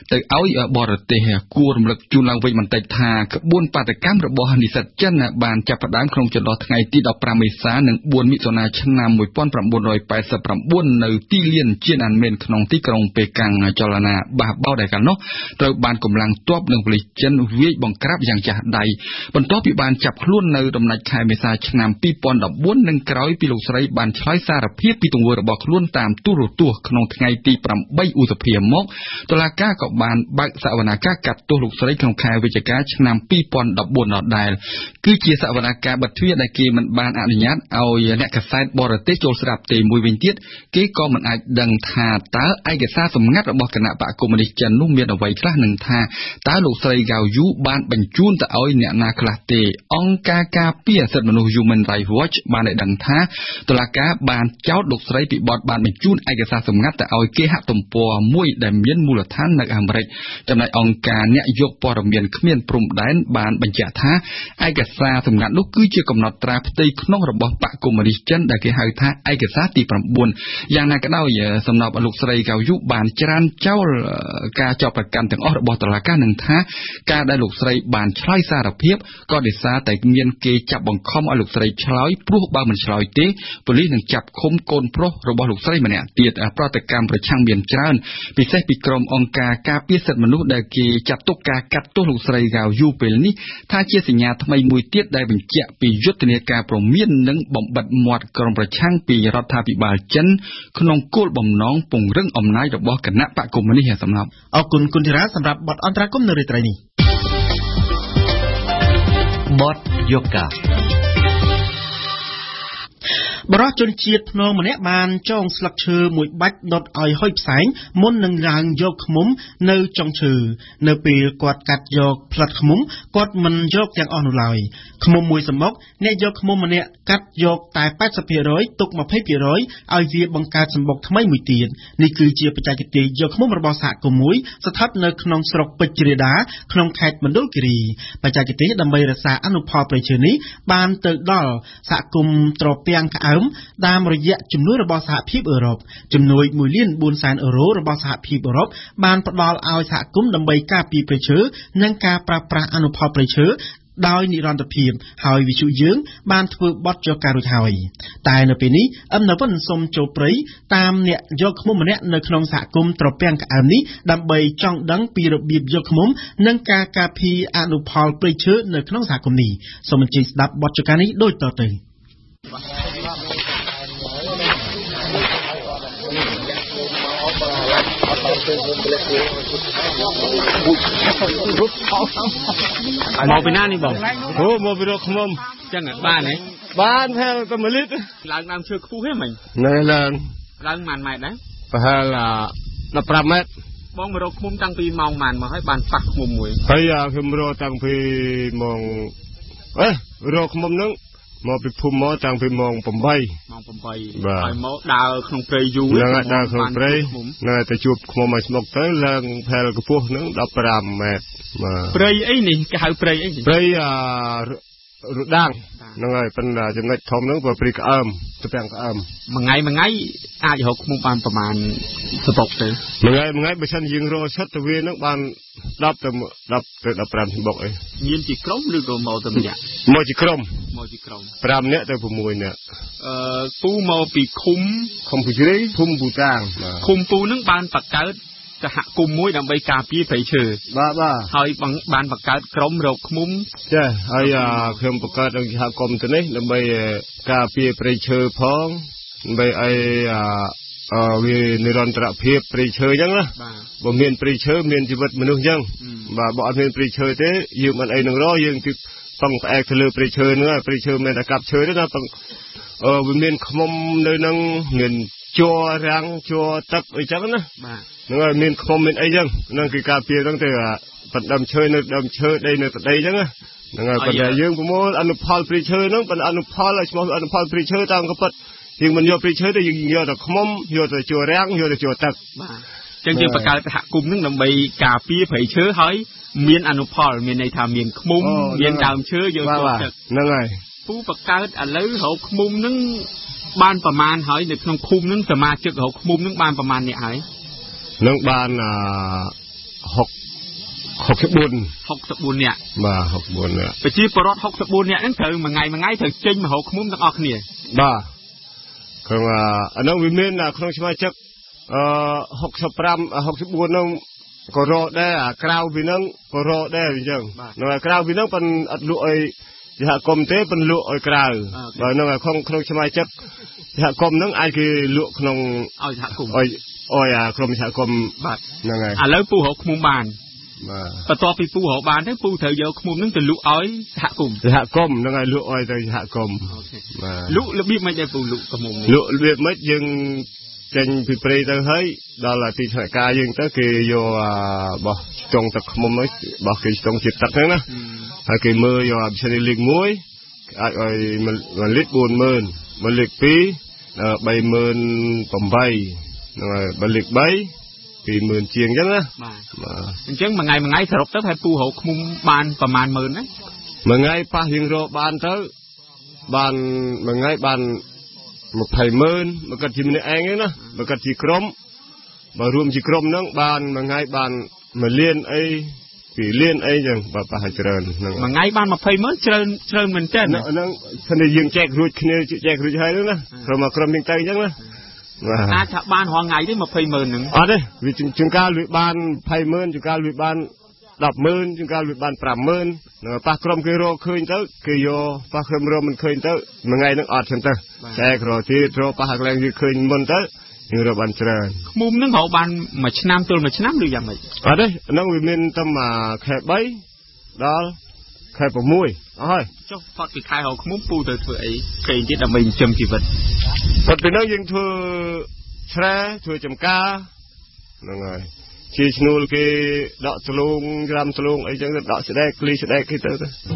ទៅឲ្យបរទេសគួររំលឹកជូនឡើងវិញបន្តិចថាក្បួនបាតកម្មរបស់និស្សិតចិនបានចាប់ផ្ដើមក្នុងចន្លោះថ្ងៃទី15មេសានិង4មិថុនាឆ្នាំ1989នៅទីលានជៀនអានមែនក្នុងទីក្រុងប៉េកាំងចលនាបះបោដែលកាលនោះត្រូវបានកម្លាំងទ័ពនិងប៉ូលីសចិនវាយបង្ក្រាបយ៉ាងចាស់ដៃបន្ទាប់ពីបានចាប់ខ្លួននៅដំណាច់ខែមេសាឆ្នាំ2014និងក្រោយពីលោកស្រីបានឆ្លើយសារភាពពីទង្វើរបស់ខ្លួនតាមទូរទស្សន៍ក្នុងថ្ងៃទី8ឧសភាមកតុលាការក៏បានបើកសវនាការកាត់ទោសលោកស្រីក្នុងខែវិច្ឆិកាឆ្នាំ2014ដដែលគឺជាសវនាការបិទទ្វារដែលគេមិនបានអនុញ្ញាតឲ្យអ្នកកាសែតបរទេសចូលស្ដាប់ទេមួយវិញទៀតគេក៏មិនអាចដឹងថាតើឯកសារសម្ងាត់របស់គណៈបកកុម្មុយនីសចិននោះមានអ្វីខ្លះនិងថាតើលោកស្រីហ្គាវយូបានបញ្ជូនទៅឲ្យអ្នកណាខ្លះទេអង្គការការពារសិទ្ធិមនុស្ស Human Rights Watch បានឲ្យដឹងថាតុលាការបានចោទលោកស្រីពីបទបានបញ្ជូនឯកសារសម្ងាត់ទៅឲ្យគេហទំព័រមួយដែលមានមូលដ្ឋាននៅអាមេរិកចំណែកអង្គការអ្នកយកព័ត៌មានគ្មានព្រំដែនបានបញ្ជាក់ថាឯកសារសម្ងាត់នោះគឺជាកំណត់ត្រាផ្ទៃក្នុងរបស់បកកុម្មុយនីសចិនដែលគេហៅថាឯកសារទី9យ៉ាងណាក៏ដោយសំណប់លោកស្រីហ្គាវយូបានច្រានចោលការចោទប្រកាន់ទាំងអស់របស់តុលាការនឹងថាការដែលលោកស្រីបានឆ្លើយសារភាពក៏ដោយសារតែមានគេចាប់បង្ខំឲ្យលោកស្រីឆ្លើយព្រោះបើមិនឆ្លើយទេប៉ូលីសនឹងចាប់ឃុំកូនប្រុសរបស់លោកស្រីម្នាក់ទៀតប្រតិកម្មប្រឆាំងមានច្រើនពិសេសពីក្រុមអង្គការការពារសិទ្ធិមនុស្សដែលគេចាត់ទុកការកាត់ទោសលោកស្រីហ្គាវយូពេលនេះថាជាសញ្ញាថ្មីមួយទៀតដែលបញ្ជាក់ពីយុទ្ធនាការព្រមាននិងបំបិទមាត់ក្រុមប្រឆាំងពីរដ្ឋាភិបាលចិនក្នុងគោលបំណងពង្រឹងអំណាចរបស់គណៈបកកុម្មុយនីសសម្រាប់អរគុណគុណធីរ៉ាសម្រាប់បទអន្តរាគមន៍នៅរាត្រីនេះបទយកកាបរិសុទ្ធជនជាតិភ្នងម្នាក់បានចងស្លឹកឈើមួយបាច់ដុតឲ្យហុយផ្សែងមុននឹងឡើងយកឃ្មុំនៅចុងឈើនៅពេលគាត់កាត់យកផ្លិតឃ្មុំគាត់មិនយកទាំងអស់នោះឡើយឃ្មុំមួយសំបុកអ្នកយកឃ្មុំម្នាក់កាត់យកតែ 80% ទុក 20% ឲ្យវាបង្កើតសំបុកថ្មីមួយទៀតនេះគឺជាបច្ចេកទេសយកឃ្មុំរបស់សហគមន៍មួយស្ថិតនៅក្នុងស្រុកពេជ្រជ្រាដាក្នុងខេត្តមណ្ឌលគិរីបច្ចេកទេសដើម្បីរក្សាអនុផលព្រៃឈើនេះបានទៅដល់សហគមន៍ត្រពាំងក្អើមតាមរយៈជំនួយរបស់សហភាពអឺរ៉ុបជំនួយ$1,400,000របស់សហភាពអឺរ៉ុបបានផ្ដល់ឲ្យសហគមន៍ដើម្បីការពារព្រៃឈើនិងការប្រើប្រាស់អនុផលព្រៃឈើដោយនិរន្តរភាពហើយវិទ្យុយើងបានធ្វើបទចុះការរួចហើយតែនៅពេលនេះនៅវិនសូមចូលព្រៃតាមអ្នកយកឃ្មុំម្នាក់នៅក្នុងសហគមន៍ត្រពាំងក្អើមនេះដើម្បីចង់ដឹងពីរបៀបយកឃ្មុំនិងការការពារអនុផលព្រៃឈើនៅក្នុងសហគមន៍នេះសូមអញ្ជើញស្ដាប់បទចុះការនេះដូចតទៅមកពីណានេះបងអូមកពីរកឃ្មុំចឹងបានទេបានហើយតែ1លីត្រឡើងដើមឈើខ្ពស់ហ៎មិញណែឡើងប៉ុន្មានម៉ែត្រដែរប្រហែល15ម៉ែត្របងមករកឃ្មុំតាំងពីម៉ោងប៉ុន្មានមកហើយបានប៉ះឃ្មុំមួយហើយខ្ញុំរកតាំងពីម៉ោងរកឃ្មុំហ្នឹងមកពីភូមិមកតាំងពីម៉ោង8ហើយមកដើរក្នុងព្រៃយូរហ្នឹងដើរក្នុងព្រៃនៅតែជួបឃ្មុំឲ្យស្មុកទៅឡើងផែលកម្ពស់ហ្នឹង15ម៉ែត្រព្រៃអីនេះគេហៅព្រៃអីព្រៃរដាងហ្នឹងហើយប៉ុន្តែចំណុចធំហ្នឹងព្រៃក្អើមទៅទាំងក្អើមមួយថ្ងៃអាចរកឃ្មុំបានប្រហែលសតុកទៅមួយថ្ងៃបើសិនយើងរកសិតទៅវាហ្នឹងបាន10ទៅ15សំបុកអីមានជាក្រុមឬក៏មកតែម្នាក់មកជាក្រុម5នាក់ទៅ6នាក់ពូមកពីឃុំពូជ្រៃភូមិពូតាងឃុំពូហ្នឹងបានបង្កើតសហគមន៍មួយដើម្បីការពារព្រៃឈើបាទហើយបានបង្កើតក្រុមរកឃ្មុំចាហើយខ្ញុំបង្កើតអង្គសហគមន៍ទៅនេះដើម្បីការពារព្រៃឈើផងដើម្បីឲ្យវានិរន្តរភាពព្រៃឈើអញ្ចឹងណាបើមានព្រៃឈើមានជីវិតមនុស្សអញ្ចឹងបាទបើអត់មានព្រៃឈើទេយើងមិនអីនឹងរកយើងគឺពឹងផ្អែកទៅលើព្រៃឈើហ្នឹងព្រៃឈើមិនតែកាប់ឈើទេណាវាមានឃ្មុំនៅនឹងមានជ័ររាំងជ័រទឹកអីចឹងណាហ្នឹងហើយមានឃ្មុំមានអីចឹងហ្នឹងគឺការពារហ្នឹងទៅបណ្ដើមឈើនៅដើមឈើដីនៅដីចឹងណាហ្នឹងហើយប៉ុន្តែយើងប្រមូលអនុផលព្រៃឈើហ្នឹងប៉ុន្តែអនុផលឲ្យឈ្មោះអនុផលព្រៃឈើតាមក៏ពិតយើងមិនយកព្រៃឈើទេយើងយកតែឃ្មុំយកតែជ័ររាំងយកតែជ័រទឹកបាទចឹងយើងបង្កើតសហគមន៍ហ្នឹងដើម្បីការពារព្រៃឈើហើយមានអនុផលមានន័យថាមានឃ្មុំមានដើមឈើយកជ័រទឹកហ្នឹងហើយពូបង្កើតឥឡូវរកឃ្មុំហ្នឹងបានប្រមាណហើយនៅក្នុងឃុំហ្នឹងសមាជិករកឃ្មុំហ្នឹងបានប្រមាណអ្នកហើយនឹងបាន10 64នាក់បាទ64នាក់ប្រជាពលរដ្ឋ64នាក់ហ្នឹងត្រូវមួយថ្ងៃត្រូវចេញមហោឃ្មុំទាំងអស់គ្នាបាទគឺអានោះវាមានក្នុងសមាជិក65 64នោះក៏រកដែរអាក្រៅពីហ្នឹងក៏រកដែរអញ្ចឹងនៅក្រៅពីហ្នឹងប៉ុនអត់លក់ឲ្យសហគមន៍ទេប៉ុនលក់ឲ្យក្រៅបើនៅក្នុងសមាជិកសហគមន៍ហ្នឹងអាចគេលក់ក្នុងឲ្យសហគមន៍ឲ្យក្រុមសហគមន៍បាទហ្នឹងហើយឥឡូវពូរកឃ្មុំបានបន្ទាប់ពីពូរកបានទៅពូត្រូវយកឃ្មុំហ្នឹងទៅលក់ឲ្យសហគមន៍ហ្នឹងហើយលក់ឲ្យទៅសហគមន៍លក់របៀបម៉េចដែរពូលក់ឃ្មុំលក់របៀបម៉េចយើងចេញពីព្រៃទៅហើយដល់ទីថ្នាក់ការយើងទៅគេយកបោះស្ទង់ទឹកឃ្មុំហ្នឹងបោះគេស្ទង់ជាតិទឹកហ្នឹងណាហើយគេមើលយកអាផ្សេងលេខ1អាចឲ្យ1លីត្រ 40000 1លីត្រ 2 38000ហើយបើលេខ3 20000ជាងអញ្ចឹងណាបាទអញ្ចឹងមួយថ្ងៃសរុបទៅហើយពូរកឃ្មុំបានប្រមាណ10000ណាមួយថ្ងៃប៉ះយើងរកបានទៅបានមួយថ្ងៃបាន20000មកកាត់ជាម្នាក់ឯងណាមកកាត់ជាក្រុមបើរួមជាក្រុមហ្នឹងបានមួយថ្ងៃបាន1លានអី2លានអីចឹងបើប៉ះច្រើនហ្នឹងមួយថ្ងៃបាន20000ច្រើនមែនតើហ្នឹងស្នេះយើងចែករួចគ្នាចែករួចហើយហ្នឹងណាក្រុមយើងទៅអញ្ចឹងណាអាចថាបានរាល់ថ្ងៃទេ20000ហ្នឹងអត់ទេវាជួនកាលវាបាន20000ជួនកាលវាបាន100,000ជួនកាលវាបាន50000ប៉ះក្រុមគេរកឃើញទៅគេយកប៉ះក្រុមរកមិនឃើញទៅមួយថ្ងៃហ្នឹងអត់ចឹងទៅចែករកទៀតរកប៉ះកន្លែងវាឃើញមុនទៅយើងរកបានច្រើនឃ្មុំហ្នឹងរកបានមួយឆ្នាំទល់មួយឆ្នាំឬយ៉ាងម៉េចអត់ទេហ្នឹងវាមានតែខែ3ដល់ខែ6អស់ហើយចុះផុតពីខែរកឃ្មុំពូទៅធ្វើអីផ្សេងទៀតដើម្បីចិញ្ចឹមជីវិតផុតពីហ្នឹងយើងធ្វើស្រែធ្វើចំការហ្នឹងហើយជាឈ្នួលគេដកស្លូងច្រាំស្លូងអីចឹងទៅដកស្ដែកគ្លីស្ដែកគេទៅ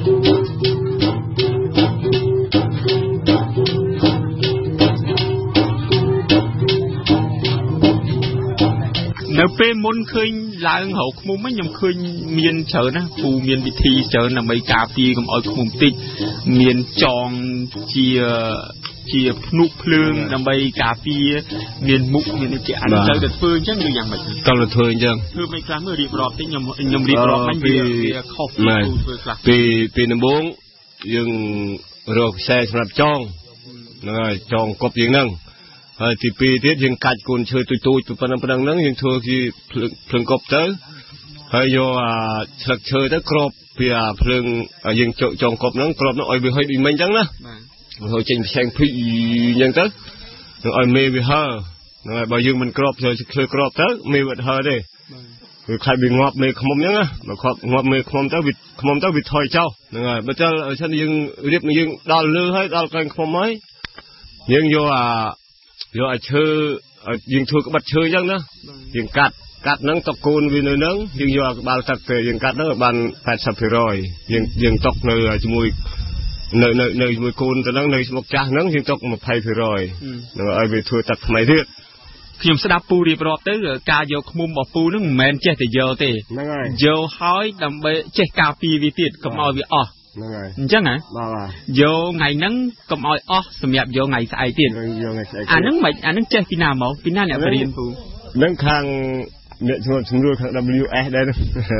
នៅពេលមុនឃើញឡើងរកឃ្មុំខ្ញុំឃើញមានច្រើនណាពូមានវិធីច្រើនដើម្បីការពារកុំឲ្យឃ្មុំតិចមានចងជាភ្នក់ភ្លើងដើម្បីការពារមានមុខមានជាអញ្ចឹងទៅធ្វើអញ្ចឹងឬយ៉ាងម៉េចតើធ្វើអញ្ចឹងធ្វើមិនខ្លះមើលរៀបរាប់តិចខ្ញុំរៀបរាប់មិនវាខុសពីធ្វើខ្លះពីដំបូងយើងរកខ្សែសម្រាប់ចងហ្នឹងហើយចងគប់យើងហ្នឹងហើយទី2ទៀតយើងកាច់កូនឈើទូចប៉ុណ្ណឹងហ្នឹងយើងធ្វើជាភ្លើងគប់ទៅហើយយកស្លឹកឈើទៅគ្របពីភ្លើងយើងចងគប់ហ្នឹងគ្របនោះឲ្យវាហុយដូចមិញអញ្ចឹងណាបាទហុយចេញផ្សេងភីអញ្ចឹងទៅនឹងឲ្យមេវាហើហ្នឹងហើយបើយើងមិនគ្របឈើគ្របទៅមេវាអត់ហើទេគឺខ្លាចវាងាប់មេឃ្មុំអញ្ចឹងណាបើងាប់មេឃ្មុំទៅវាថយចោលហ្នឹងហើយបើចឹងឲ្យសិនយើងរៀបយើងដល់លើហើយដល់កែងឃ្មុំហើយយើងយកអាឈើយើងធ្វើក្បិតឈើអញ្ចឹងណាយើងកាត់ហ្នឹងតកូនវានៅហ្នឹងយើងយកក្បាលទឹកទៅយើងកាត់ហ្នឹងបាន 80% យើងຕົកនៅជាមួយនៅជាមួយកូនទៅហ្នឹងនៅស្មុកចាស់ហ្នឹងយើងຕົក 20% នឹងឲ្យវាធ្វើទឹកថ្មីទៀតខ្ញុំស្ដាប់ពូរៀបរាប់ទៅការយកឃ្មុំរបស់ពូហ្នឹងមិនមែនចេះតែយកទេហ្នឹងហើយយកហើយដើម្បីចេះការពារវាទៀតកុំឲ្យវាអស់ហ្នឹងហើយអញ្ចឹងហ៎បាទយកថ្ងៃហ្នឹងកុំឲ្យអស់សម្រាប់យកថ្ងៃស្អែកទៀតអាហ្នឹងចេះពីណាមកពីណាអ្នកបរៀនពូហ្នឹងខាងអ្នកជំនួយខាង WS ដែរ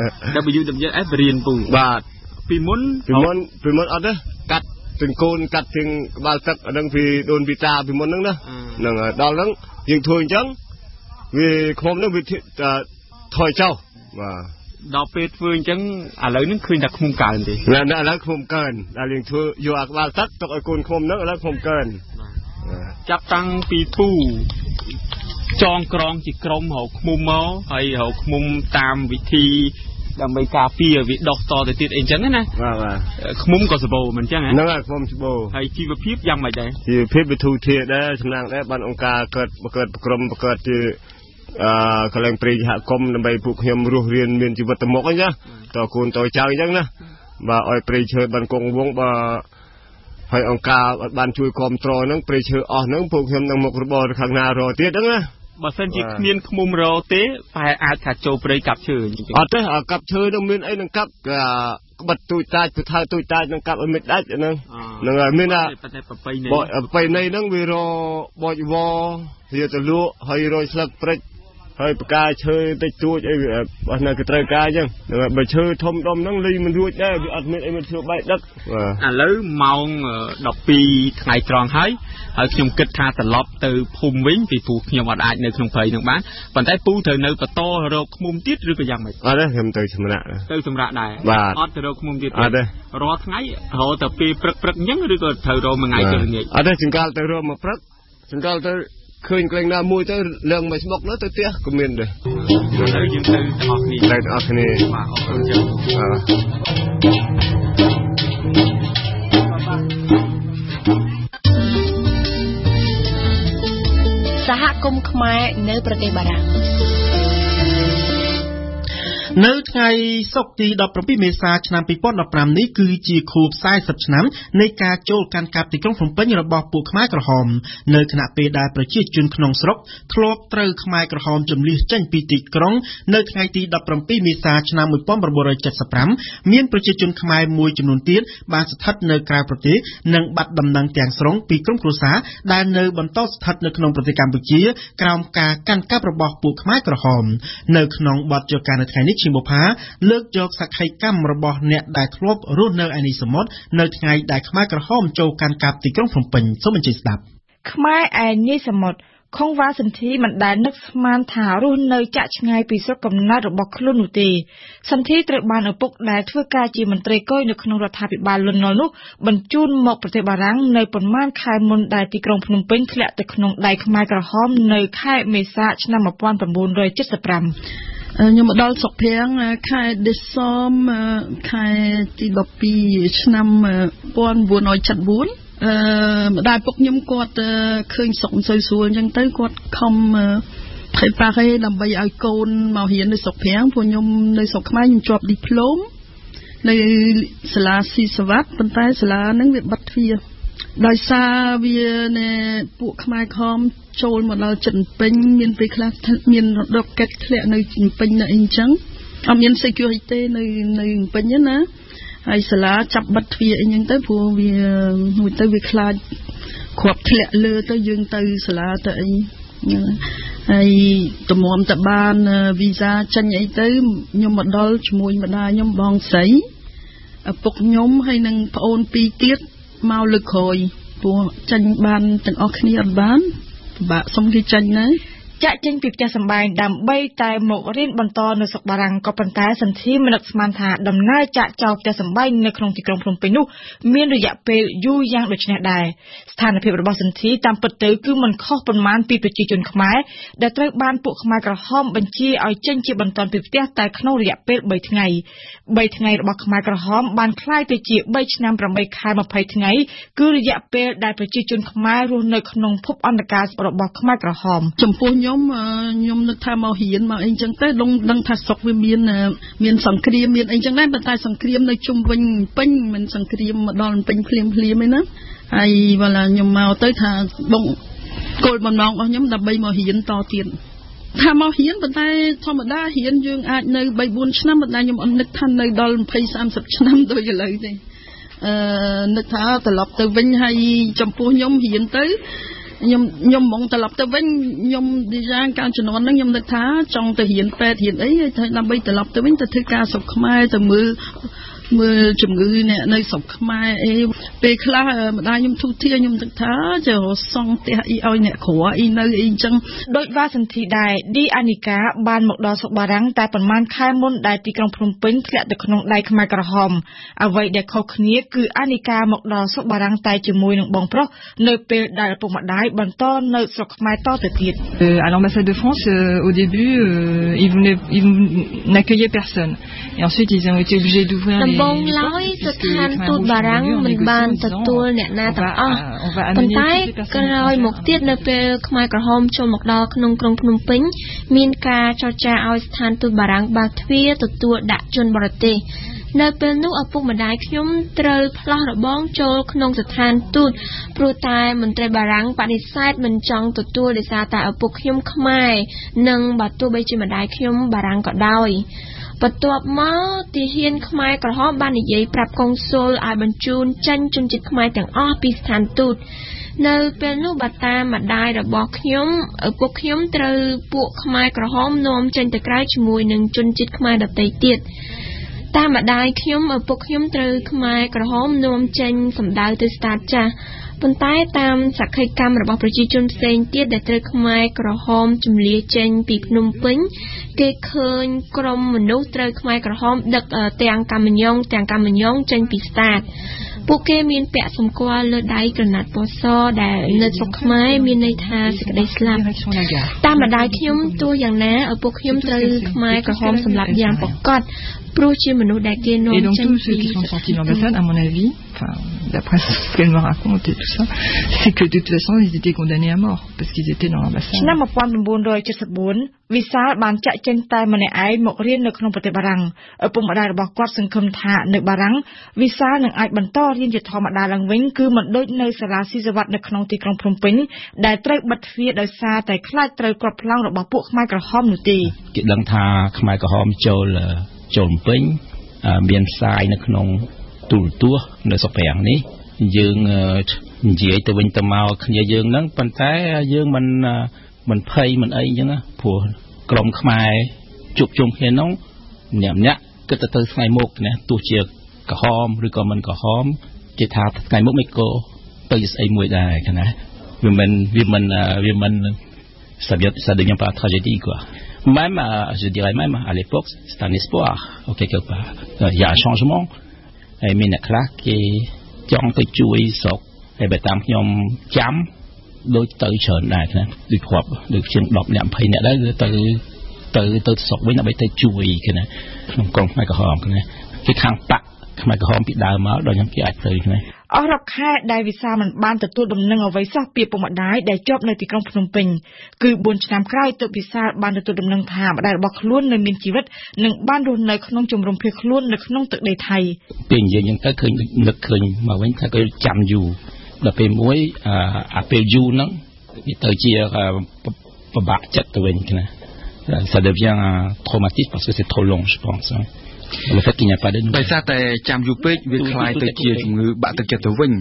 WS បរៀនពូបាទពីមុនអត់ទេកាត់ទាំងកូនកាត់ទាំងក្បាលទឹកអាហ្នឹងពីដូនពីតាពីមុនហ្នឹងណាហ្នឹងដល់ហ្នឹងយើងធ្វើអញ្ចឹងវាឃ្មុំហ្នឹងវាថយចោលបាទដល់ពេលធ្វើអញ្ចឹងឥឡូវហ្នឹងឃើញតែឃ្មុំកើនទេឥឡូវឃ្មុំកើនដល់យើងធ្វើយកអាក្បាលទឹកទុកឲ្យកូនឃ្មុំហ្នឹងឥឡូវឃ្មុំកើនចាប់តាំងពីពូចងក្រងជាក្រុមរកឃ្មុំមកហើយរកឃ្មុំតាមវិធីដើម្បីការពារវាដុះតទៅទៀតអីចឹងណាបាទឃ្មុំក៏សម្បូរមិនចឹងហ្នឹងហើយឃ្មុំសម្បូរហើយជីវភាពយ៉ាងម៉េចដែរជីវភាពវិទូធាដែរសំណាងដែរបានអង្គការកើតក្រុមបង្កើតជាកលែងព្រៃសហគមន៍ដើម្បីពួកខ្ញុំរស់រៀនមានជីវិតទៅមុខអញ្ចឹងតកូនតចៅអញ្ចឹងណាបាទឲ្យព្រៃឈើបានគង់វង្សបាទហើយអង្គការបានជួយគ្រប់គ្រងហ្នឹងព្រៃឈើអស់ហ្នឹងពួកខ្ញុំនឹងមុខរបរខាងណារកទៀតហ្នឹងណាបើសិនជាគ្មានឃ្មុំរទេប្រហែលអាចថាចូលព្រៃកាប់ឈើអត់ទេកាប់ឈើនឹងមានអីនឹងកាប់ក្បិតទូចតាចពថៅទូចតាចនឹងកាប់ឲ្យមិនដាច់ហ្នឹងហើយមានប្រពៃណីហ្នឹងវារបោចវវាទៅលក់ហើយរយស្លឹកព្រិចហើយបកាឈើតិចតួចអីបោះនៅក៏ត្រូវការអញ្ចឹងបើឈើធំដុំហ្នឹងលីមិនរួចដែរវាអត់មានអីមិនធ្វើបែកដឹកឥឡូវម៉ោង12ថ្ងៃត្រង់ហើយខ្ញុំគិតថាត្រឡប់ទៅភូមិវិញពីព្រោះខ្ញុំអត់អាចនៅក្នុងព្រៃនឹងបានប៉ុន្តែពូត្រូវនៅបន្តរកឃ្មុំទៀតឬក៏យ៉ាងម៉េចអត់ទេខ្ញុំទៅសម្រាកដែរអត់ទៅរកឃ្មុំទៀតអត់ទេរាល់ថ្ងៃរកតែពេលព្រឹកអញ្ចឹងឬក៏ត្រូវរកមួយថ្ងៃទៅល្ងាចអត់ទេចង្កាលទៅរកមកព្រឹកចង្កាលទៅឃើញក្លែងណាមួយទៅលើងមួយស្មុកនោះទៅផ្ទះក៏មានដែរហើយយើងទៅទាំងអស់គ្នាទៅទាំងអស់គ្នាបាទអរគុណចឹងសហគមន៍ខ្មែរនៅប្រទេសបារាំងនៅថ្ងៃសុក្រទី17មេសាឆ្នាំ2015នេះគឺជាខួប40ឆ្នាំនៃការចូលកាន់កាប់ទីក្រុងភ្នំពេញរបស់ពួកខ្មែរក្រហមនៅខណៈពេលដែលប្រជាជនក្នុងស្រុកធ្លាប់ត្រូវខ្មែរក្រហមជម្លៀសចេញពីទីក្រុងនៅថ្ងៃទី17មេសាឆ្នាំ1975មានប្រជាជនខ្មែរមួយចំនួនទៀតបានស្ថិតនៅក្រៅប្រទេសនិងបាត់ដំណឹងទាំងស្រុងពីក្រុមគ្រួសារដែលនៅបន្តស្ថិតនៅក្នុងប្រទេសកម្ពុជាក្រោមការកាន់កាប់របស់ពួកខ្មែរក្រហមនៅក្នុងបទចការនៅថ្ងៃនេះបុផាលើកយកសក្ខីកម្មរបស់អ្នកដែលធ្លាប់រស់នៅឯនេះសមុទ្រនៅថ្ងៃដែលខ្មែរក្រហមចូលកាន់កាប់ទីក្រុងភ្នំពេញសូមអញ្ជើញស្ដាប់ខ្មែរឯនេះសមុទ្រខុងវ៉ាសន្ធីមិនដែលនឹកស្មានថារស់នៅចាក់ឆ្ងាយពីស្រុកកំណើតរបស់ខ្លួននោះទេសន្ធីត្រូវបានឪពុកដែលធ្វើការជាមន្ត្រីគយនៅក្នុងរដ្ឋាភិបាលលន់នល់នោះបញ្ជូនមកប្រទេសបារាំងនៅប៉ុន្មានខែមុនដែលទីក្រុងភ្នំពេញធ្លាក់ទៅក្នុងដៃខ្មែរក្រហមនៅខែមេសាឆ្នាំ1975 ខ្ញុំមកដល់ស្រុកព្រាំងខែដេសមខែទី12ឆ្នាំ1974ម្ដាយពុកខ្ញុំគាត់ឃើញស្រុកមិនសូវស្រួលអញ្ចឹងទៅគាត់ខំថៃប៉ារេដើម្បីឲ្យកូនមករៀននៅស្រុកព្រាំងព្រោះខ្ញុំនៅស្រុកខ្មែរខ្ញុំជាប់ឌីប្លូមនៅសាលាស៊ីសវ័តប៉ុន្តែសាលាហ្នឹងវាបិទទ្វារដោយសារវាពួកខ្មែរខំចូលមកដល់ចិនពេញមានពេលខ្លះមានរកកេតធ្លាក់នៅចិនពេញនៅអីចឹងអត់មាន security នៅពេញណាហើយសាលាចាប់បិទទ្វារអីចឹងទៅព្រោះវាមួយទៅវាខ្លាចគ្រាប់ធ្លាក់លើទៅយើងទៅសាលាទៅអីហើយតម្រាំតបានវីសាចេញអីទៅខ្ញុំមកដល់ជាមួយម្ដាយខ្ញុំបងស្រីឪពុកខ្ញុំហើយនឹងប្អូន2ទៀតមកលើកក្រោយព្រោះចាញ់បានទាំងអស់គ្នាអត់បានពិបាកសុំគេចាញ់ណាចាក់ចេញពីផ្ទះសម្បែងដើម្បីតែមករៀនបន្តនៅស្រុកបារាំងក៏ប៉ុន្តែសន្ធិមិននឹកស្មានថាដំណើរចាក់ចោលផ្ទះសម្បែងនៅក្នុងទីក្រុងភ្នំពេញនោះមានរយៈពេលយូរយ៉ាងដូចនេះដែរស្ថានភាពរបស់សន្ធិតាមពិតទៅគឺមិនខុសប៉ុន្មានពីប្រជាជនខ្មែរដែលត្រូវបានពួកខ្មែរក្រហមបញ្ជាឲ្យចេញជាបន្តពីផ្ទះតែក្នុងរយៈពេល3ថ្ងៃរបស់ខ្មែរក្រហមបានคล้ายទៅជា3ឆ្នាំ8ខែ20ថ្ងៃគឺរយៈពេលដែលប្រជាជនខ្មែររស់នៅក្នុងភពអន្តរកាលរបស់ខ្មែរក្រហមចំពោះខ្ញុំនឹកថាមករៀនមកអីចឹងទៅដឹងថាស្រុកវាមានសង្គ្រាមមានអីចឹងដែរប៉ុន្តែសង្គ្រាមនៅជុំវិញពេញមិនសង្គ្រាមមកដល់ពេញភ្លាមឯណាហើយបើឡាខ្ញុំមកទៅថាបងគោលបំណងរបស់ខ្ញុំដើម្បីមករៀនតទៀតថាមករៀនប៉ុន្តែធម្មតារៀនយើងអាចនៅ 3-4 ឆ្នាំប៉ុន្តែខ្ញុំអត់នឹកថានៅដល់ 20-30 ឆ្នាំដូចឥឡូវទេនឹកថាត្រឡប់ទៅវិញហើយចំពោះខ្ញុំរៀនទៅខ្ញុំហ្មងត្រឡប់ទៅវិញខ្ញុំឌីយ៉ាងការជំនាន់ហ្នឹងខ្ញុំនឹកថាចង់ទៅរៀនពេទ្យរៀនអីហើយដើម្បីត្រឡប់ទៅវិញទៅធ្វើការស្រុកខ្មែរទៅមើលជំងឺអ្នកនៅស្រុកខ្មែរអីពេលខ្លះម្ដាយខ្ញុំទូធាខ្ញុំនឹកថាចរសង់ផ្ទះអីឲ្យអ្នកគ្រាអីនៅអីចឹងដោយវ៉ាសន្ធីដែរឌីអានីកាបានមកដល់ស្រុកបារាំងតែប៉ុន្មានខែមុនដែលទីក្រុងភ្នំពេញធ្លាក់ទៅក្នុងដៃខ្មែរក្រហមអ្វីដែលខុសគ្នាគឺអានីកាមកដល់ស្រុកបារាំងតែជាមួយនឹងបងប្រុសនៅពេលដែលឪពុកម្ដាយបន្តនៅស្រុកខ្មែរតទៅទៀត À l'ambassade de France au début ils n'accueillaient personne et ensuite ils ont été obligés d'ouvrir les បងឡើយស្ថានទូតបារាំងមិនបានទទួលអ្នកណាទាំងអស់ប៉ុន្តែក្រោយមកទៀតនៅពេលខ្មែរក្រហមចូលមកដល់ក្នុងក្រុងភ្នំពេញមានការចរចាឲ្យស្ថានទូតបារាំងបើកទ្វារទទួលដាក់ជនបរទេសនៅពេលនោះឪពុកម្ដាយខ្ញុំត្រូវផ្លាស់របងចូលក្នុងស្ថានទូតព្រោះតែមន្ត្រីបារាំងបដិសេធមិនចង់ទទួលដោយសារតែឪពុកខ្ញុំខ្មែរនិងបើទោះបីជាម្ដាយខ្ញុំបារាំងក៏ដោយបន្ទាប់មកទាហានខ្មែរក្រហមបាននិយាយប្រាប់កុងស៊ុលឲ្យបញ្ជូនចេញជនជាតិខ្មែរទាំងអស់ពីស្ថានទូតនៅពេលនោះបាតាមម្ដាយរបស់ខ្ញុំឪពុកខ្ញុំត្រូវពួកខ្មែរក្រហមនាំចេញទៅក្រៅជាមួយនឹងជនជាតិខ្មែរដទៃទៀតតាមម្ដាយខ្ញុំឪពុកខ្ញុំត្រូវខ្មែរក្រហមនាំចេញសម្ដៅទៅស្តាតចាស់ប៉ុន្តែតាមសក្ខីកម្មរបស់ប្រជាជនផ្សេងទៀតដែលត្រូវខ្មែរក្រហមជំលាចេញពីភ្នំពេញគេឃើញក្រុមមនុស្សត្រូវខ្មែរក្រហមដឹកទាំងកាមញ្ញងចេញពីស្តាតពួកគេមានពាក់សម្គាល់លើដៃក្រណាត់ពណ៌សដែលនៅស្រុកខ្មែរមានន័យថាសេចក្តីស្លាប់តាមម្ដាយខ្ញុំទោះយ៉ាងណាឪពុកខ្ញុំត្រូវខ្មែរក្រហមសម្លាប់យ៉ាងប្រកបព្រោះជាមនុស្សដែលគេនាំចេញពី à mon avis, enfin, d'après ce qu'elle me raconte et tout ça, c'est que de toute façon, ils étaient condamnés à mort parce qu'ils étaient dans l'ambassade. ឆ្នាំ 1974 វិសាលបានចាក់ចេញតែម្នាក់ឯងមករៀននៅក្នុងប្រទេសបារាំងឪពុកម្ដាយរបស់គាត់សង្ឃឹមថានៅបារាំងវិសាលនឹងអាចបន្តរៀនជាធម្មតាឡើងវិញគឺមិនដូចនៅសាលាស៊ីសវត្តនៅក្នុងទីក្រុងភ្នំពេញដែលត្រូវបិទទ្វារដោយសារតែខ្លាចត្រូវគ្រាប់ប្លង់របស់ពួកខ្មែរក្រហមនោះទេគេដឹងថាខ្មែរក្រហមចូលភ្នំពេញមានផ្សាយនៅក្នុងទូរទស្សន៍នៅស្រុកប្រាំងនេះយើងនិយាយទៅវិញទៅមកគ្នាយើងហ្នឹងប៉ុន្តែយើងមិនភ័យមិនអីអញ្ចឹងណាព្រោះក្រុមខ្មែរជួបជុំគ្នានោះម្នាក់គិតទៅថ្ងៃមុខណាទោះជាក្រហមឬក៏មិនក្រហមគេថាថ្ងៃមុខមិនក៏ទៅស្អីមួយដែរណាវាមិនça devient pas tragédie quoi même je dirais même à l'époque c'est un espoir quelque part il y a un changement et មានអ្នកខ្លះគេចង់ទៅជួយស្រុកហើយបើតាមខ្ញុំចាំដូចទៅច្រើនដែរណាដូចគ្រាប់ដូចជាង10អ្នក20អ្នកដែរទៅស្រុកវិញដើម្បីទៅជួយគេណាក្នុងក្រុមខ្មែរក្រហមណាគេខាងបាក់ខ្មែរក្រហមពីដើមមកដល់ខ្ញុំគេអាចទៅណាអស់រាប់ខែដែលវិសាលមិនបានទទួលដំណឹងអ្វីសោះពីពុកម្ដាយដែលជាប់នៅទីក្រុងភ្នំពេញគឺ4ឆ្នាំក្រោយទើបវិសាលបានទទួលដំណឹងថាម្ដាយរបស់ខ្លួននៅមានជីវិតនិងបានរស់នៅក្នុងជំរំភៀសខ្លួននៅក្នុងទឹកដីថៃពេលនិយាយយ៉ាងទៅឃើញនឹកឃើញមកវិញថាគេចាំយូរដល់ពេលមួយអាពេលយូរហ្នឹងវាទៅជាពិបាកចិត្តទៅវិញណាça devient traumatique parce que c'est trop long je pense le fait qu'il n'y a pas de ដោយសារតែចាំយូរពេកវាคล้ายទៅជាជំងឺបាក់ទឹកចិត្តទៅវិញ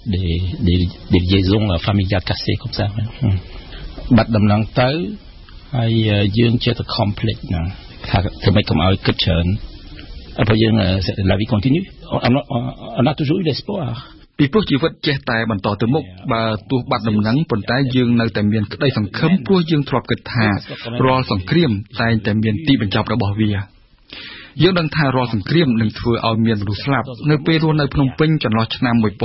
des liaisons familiales cassées comme ça បាត់ដំណឹងទៅហើយយើងជាទៅ complex ណាថាធ្វើម៉េចកុំឲ្យគិតច្រើនព្រោះយើង la vie continue on a toujours eu l'espoir ពីព្រោះជីវិតចេះតែបន្តទៅមុខបើទោះបាត់ដំណឹងប៉ុន្តែយើងនៅតែមានក្តីសង្ឃឹមព្រោះយើងធ្លាប់គិតថារាល់សង្គ្រាមតែងតែមានទីបញ្ចប់របស់វាយើងដឹងថារាល់សង្គ្រាមនឹងធ្វើឲ្យមានមនុស្សស្លាប់នៅពេលរស់នៅភ្នំពេញចន្លោះឆ្នាំ1970 1975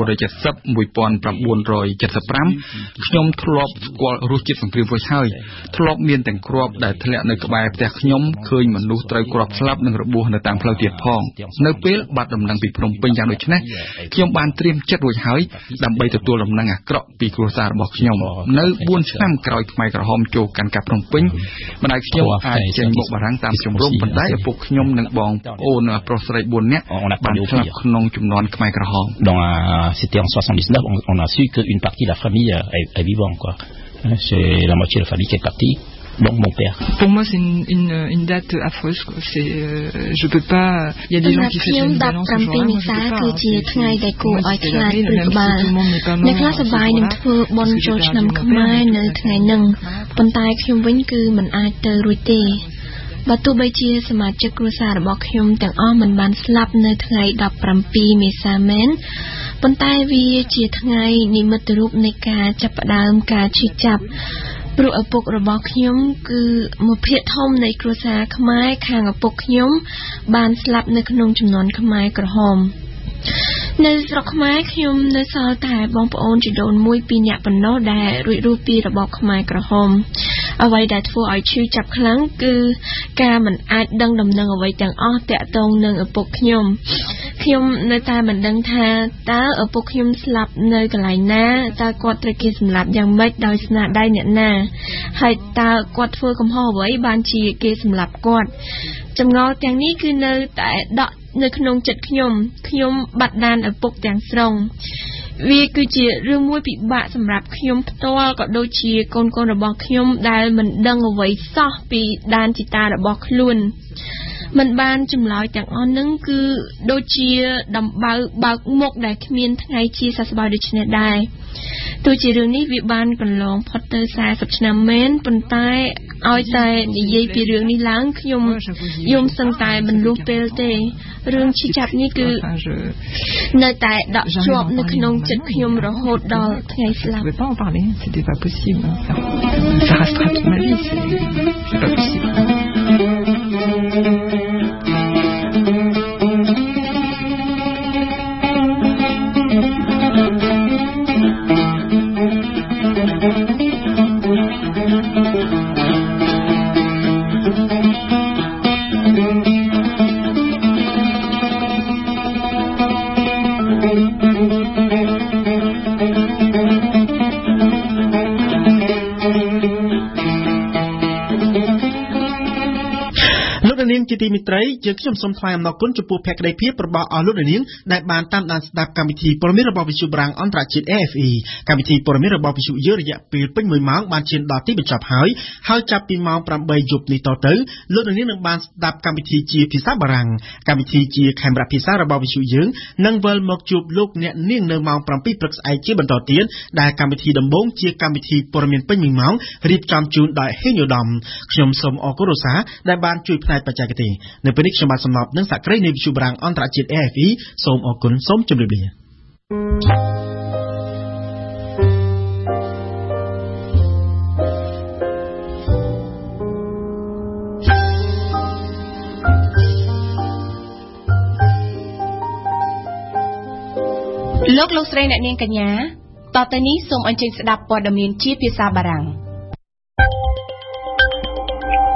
ខ្ញុំធ្លាប់ស្គាល់រសជាតិសង្គ្រាមរួចហើយធ្លាប់មានទាំងគ្រាប់ដែលធ្លាក់នៅក្បែរផ្ទះខ្ញុំឃើញមនុស្សត្រូវគ្រាប់ស្លាប់និងរបួសនៅតាមផ្លូវទៀតផងនៅពេលបាត់ដំណឹងពីភ្នំពេញយ៉ាងដូចនេះខ្ញុំបានត្រៀមចិត្តរួចហើយដើម្បីទទួលដំណឹងអាក្រក់ពីគ្រួសាររបស់ខ្ញុំនៅ4ឆ្នាំក្រោយខ្មែរក្រហមចូលកាន់កាប់ភ្នំពេញម្ដាយខ្ញុំអាចចេញមកបារាំងតាមជំរំប៉ុន្តែឪពុកខ្ញុំនិងបងប្អូនប្រុសស្រី4នាក់បានស្លាប់ក្នុងជំនាន់ខ្មែរក្រហម Donc c'était en 79 on a su qu'une partie de la famille est vivante quoi. C'est la moitié de la famille qui est partie. Donc mon père. Pour moi c'est une date affreuse quoi. C'est je peux pas il y a des gens qui font une balance aujourd'hui moi je peux pas គឺជាថ្ងៃដែលគួរឲ្យខ្លាចឬក្បាលអ្នកខ្លះសប្បាយនឹងធ្វើបុណ្យចូលឆ្នាំខ្មែរនៅថ្ងៃហ្នឹងប៉ុន្តែខ្ញុំវិញគឺមិនអាចទៅរួចទេបើទោះបីជាសមាជិកគ្រួសាររបស់ខ្ញុំទាំងអស់មិនបានស្លាប់នៅថ្ងៃ17មេសាមែនប៉ុន្តែវាជាថ្ងៃនិមិត្តរូបនៃការចាប់ផ្ដើមការឈឺចាប់ព្រោះឪពុករបស់ខ្ញុំគឺមួយភាគធំនៃគ្រួសារខ្មែរខាងឪពុកខ្ញុំបានស្លាប់នៅក្នុងចំនួនខ្មែរក្រហមនៅស្រុកខ្មែរខ្ញុំនៅសល់តែបងប្អូនជីដូន1 2នាក់ប៉ុណ្ណោះដែលរួចរស់ពីរបបខ្មែរក្រហមអ្វីដែលធ្វើឲ្យឈឺចាប់ខ្លាំងគឺការមិនអាចដឹងដំណឹងអ្វីទាំងអស់តាក់ទងនឹងឪពុកខ្ញុំនៅតែមិនដឹងថាតើឪពុកខ្ញុំស្លាប់នៅកន្លែងណាតើគាត់ត្រូវគេសម្លាប់យ៉ាងម៉េចដោយស្នាដៃអ្នកណាហើយតើគាត់ធ្វើកំហុសអ្វីបានជាគេសម្លាប់គាត់ចម្ងល់ទាំងនេះគឺនៅតែដកនៅក្នុងចិត្តខ្ញុំបាត់ដានឪពុកទាំងស្រុងវាគឺជារឿងមួយពិបាកសម្រាប់ខ្ញុំផ្ទាល់ក៏ដូចជាកូនរបស់ខ្ញុំដែលមិនដឹងអ្វីសោះពីដានជីតារបស់ខ្លួនមិនបានចម្លើយទាំងអស់ហ្នឹងគឺដូចជាដំបៅបើកមុខដែលគ្មានថ្ងៃជាសះស្បើយដូចនេះដែរទោះជារឿងនេះវាបានកន្លងផុតទៅ40ឆ្នាំមែនប៉ុន្តែឲ្យតែនិយាយពីរឿងនេះឡើងខ្ញុំយំសឹងតែមិនលុះពេលទេរឿងឈឺចាប់នេះគឺនៅតែដកជាប់នៅក្នុងចិត្តខ្ញុំរហូតដល់ថ្ងៃស្លាប់ C'était pas possible. Ça restera toute ma vie, c'est pas possible. ជាទីមិត្តយើងខ្ញុំសូមថ្លែងអំណរគុណចំពោះភក្ដីភាពរបស់អស់លោកនាងដែលបានតាមដានស្ដាប់កម្មវិធីព័ត៌មានរបស់វិទ្យុបារាំងអន្តរជាតិ AFE កម្មវិធីព័ត៌មានរបស់វិទ្យុយើងរយៈពេលពេញ1ម៉ោងបានឈានដល់ទីបញ្ចប់ហើយចាប់ពីម៉ោង 8 យប់នេះតទៅលោកនាងនឹងបានស្ដាប់កម្មវិធីជាភាសាបារាំងកម្មវិធីជាខេមរៈភាសារបស់វិទ្យុយើងនឹងវិលមកជួបលោកអ្នកនាងនៅម៉ោង 7 ព្រឹកស្អែកជាបន្តទៀតដែលកម្មវិធីដំបូងជាកម្មវិធីព័ត៌មានពេញ1ម៉ោងរៀបចំជូនដោយហេងឧត្តមខ្ញុំសូមអរគុណរសាដែលបានជួយផ្នែកបច្ចេកទេសនៅពេលនេះខ្ញុំបាទសំណប់នឹងសក្តិនៃវិទ្យុបារាំងអន្តរជាតិ AFE សូមអរគុណសូមជម្រាបលាលោកស្រីអ្នកនាងកញ្ញាតទៅនេះសូមអញ្ជើញស្ដាប់ព័ត៌មានជាភាសាបារាំង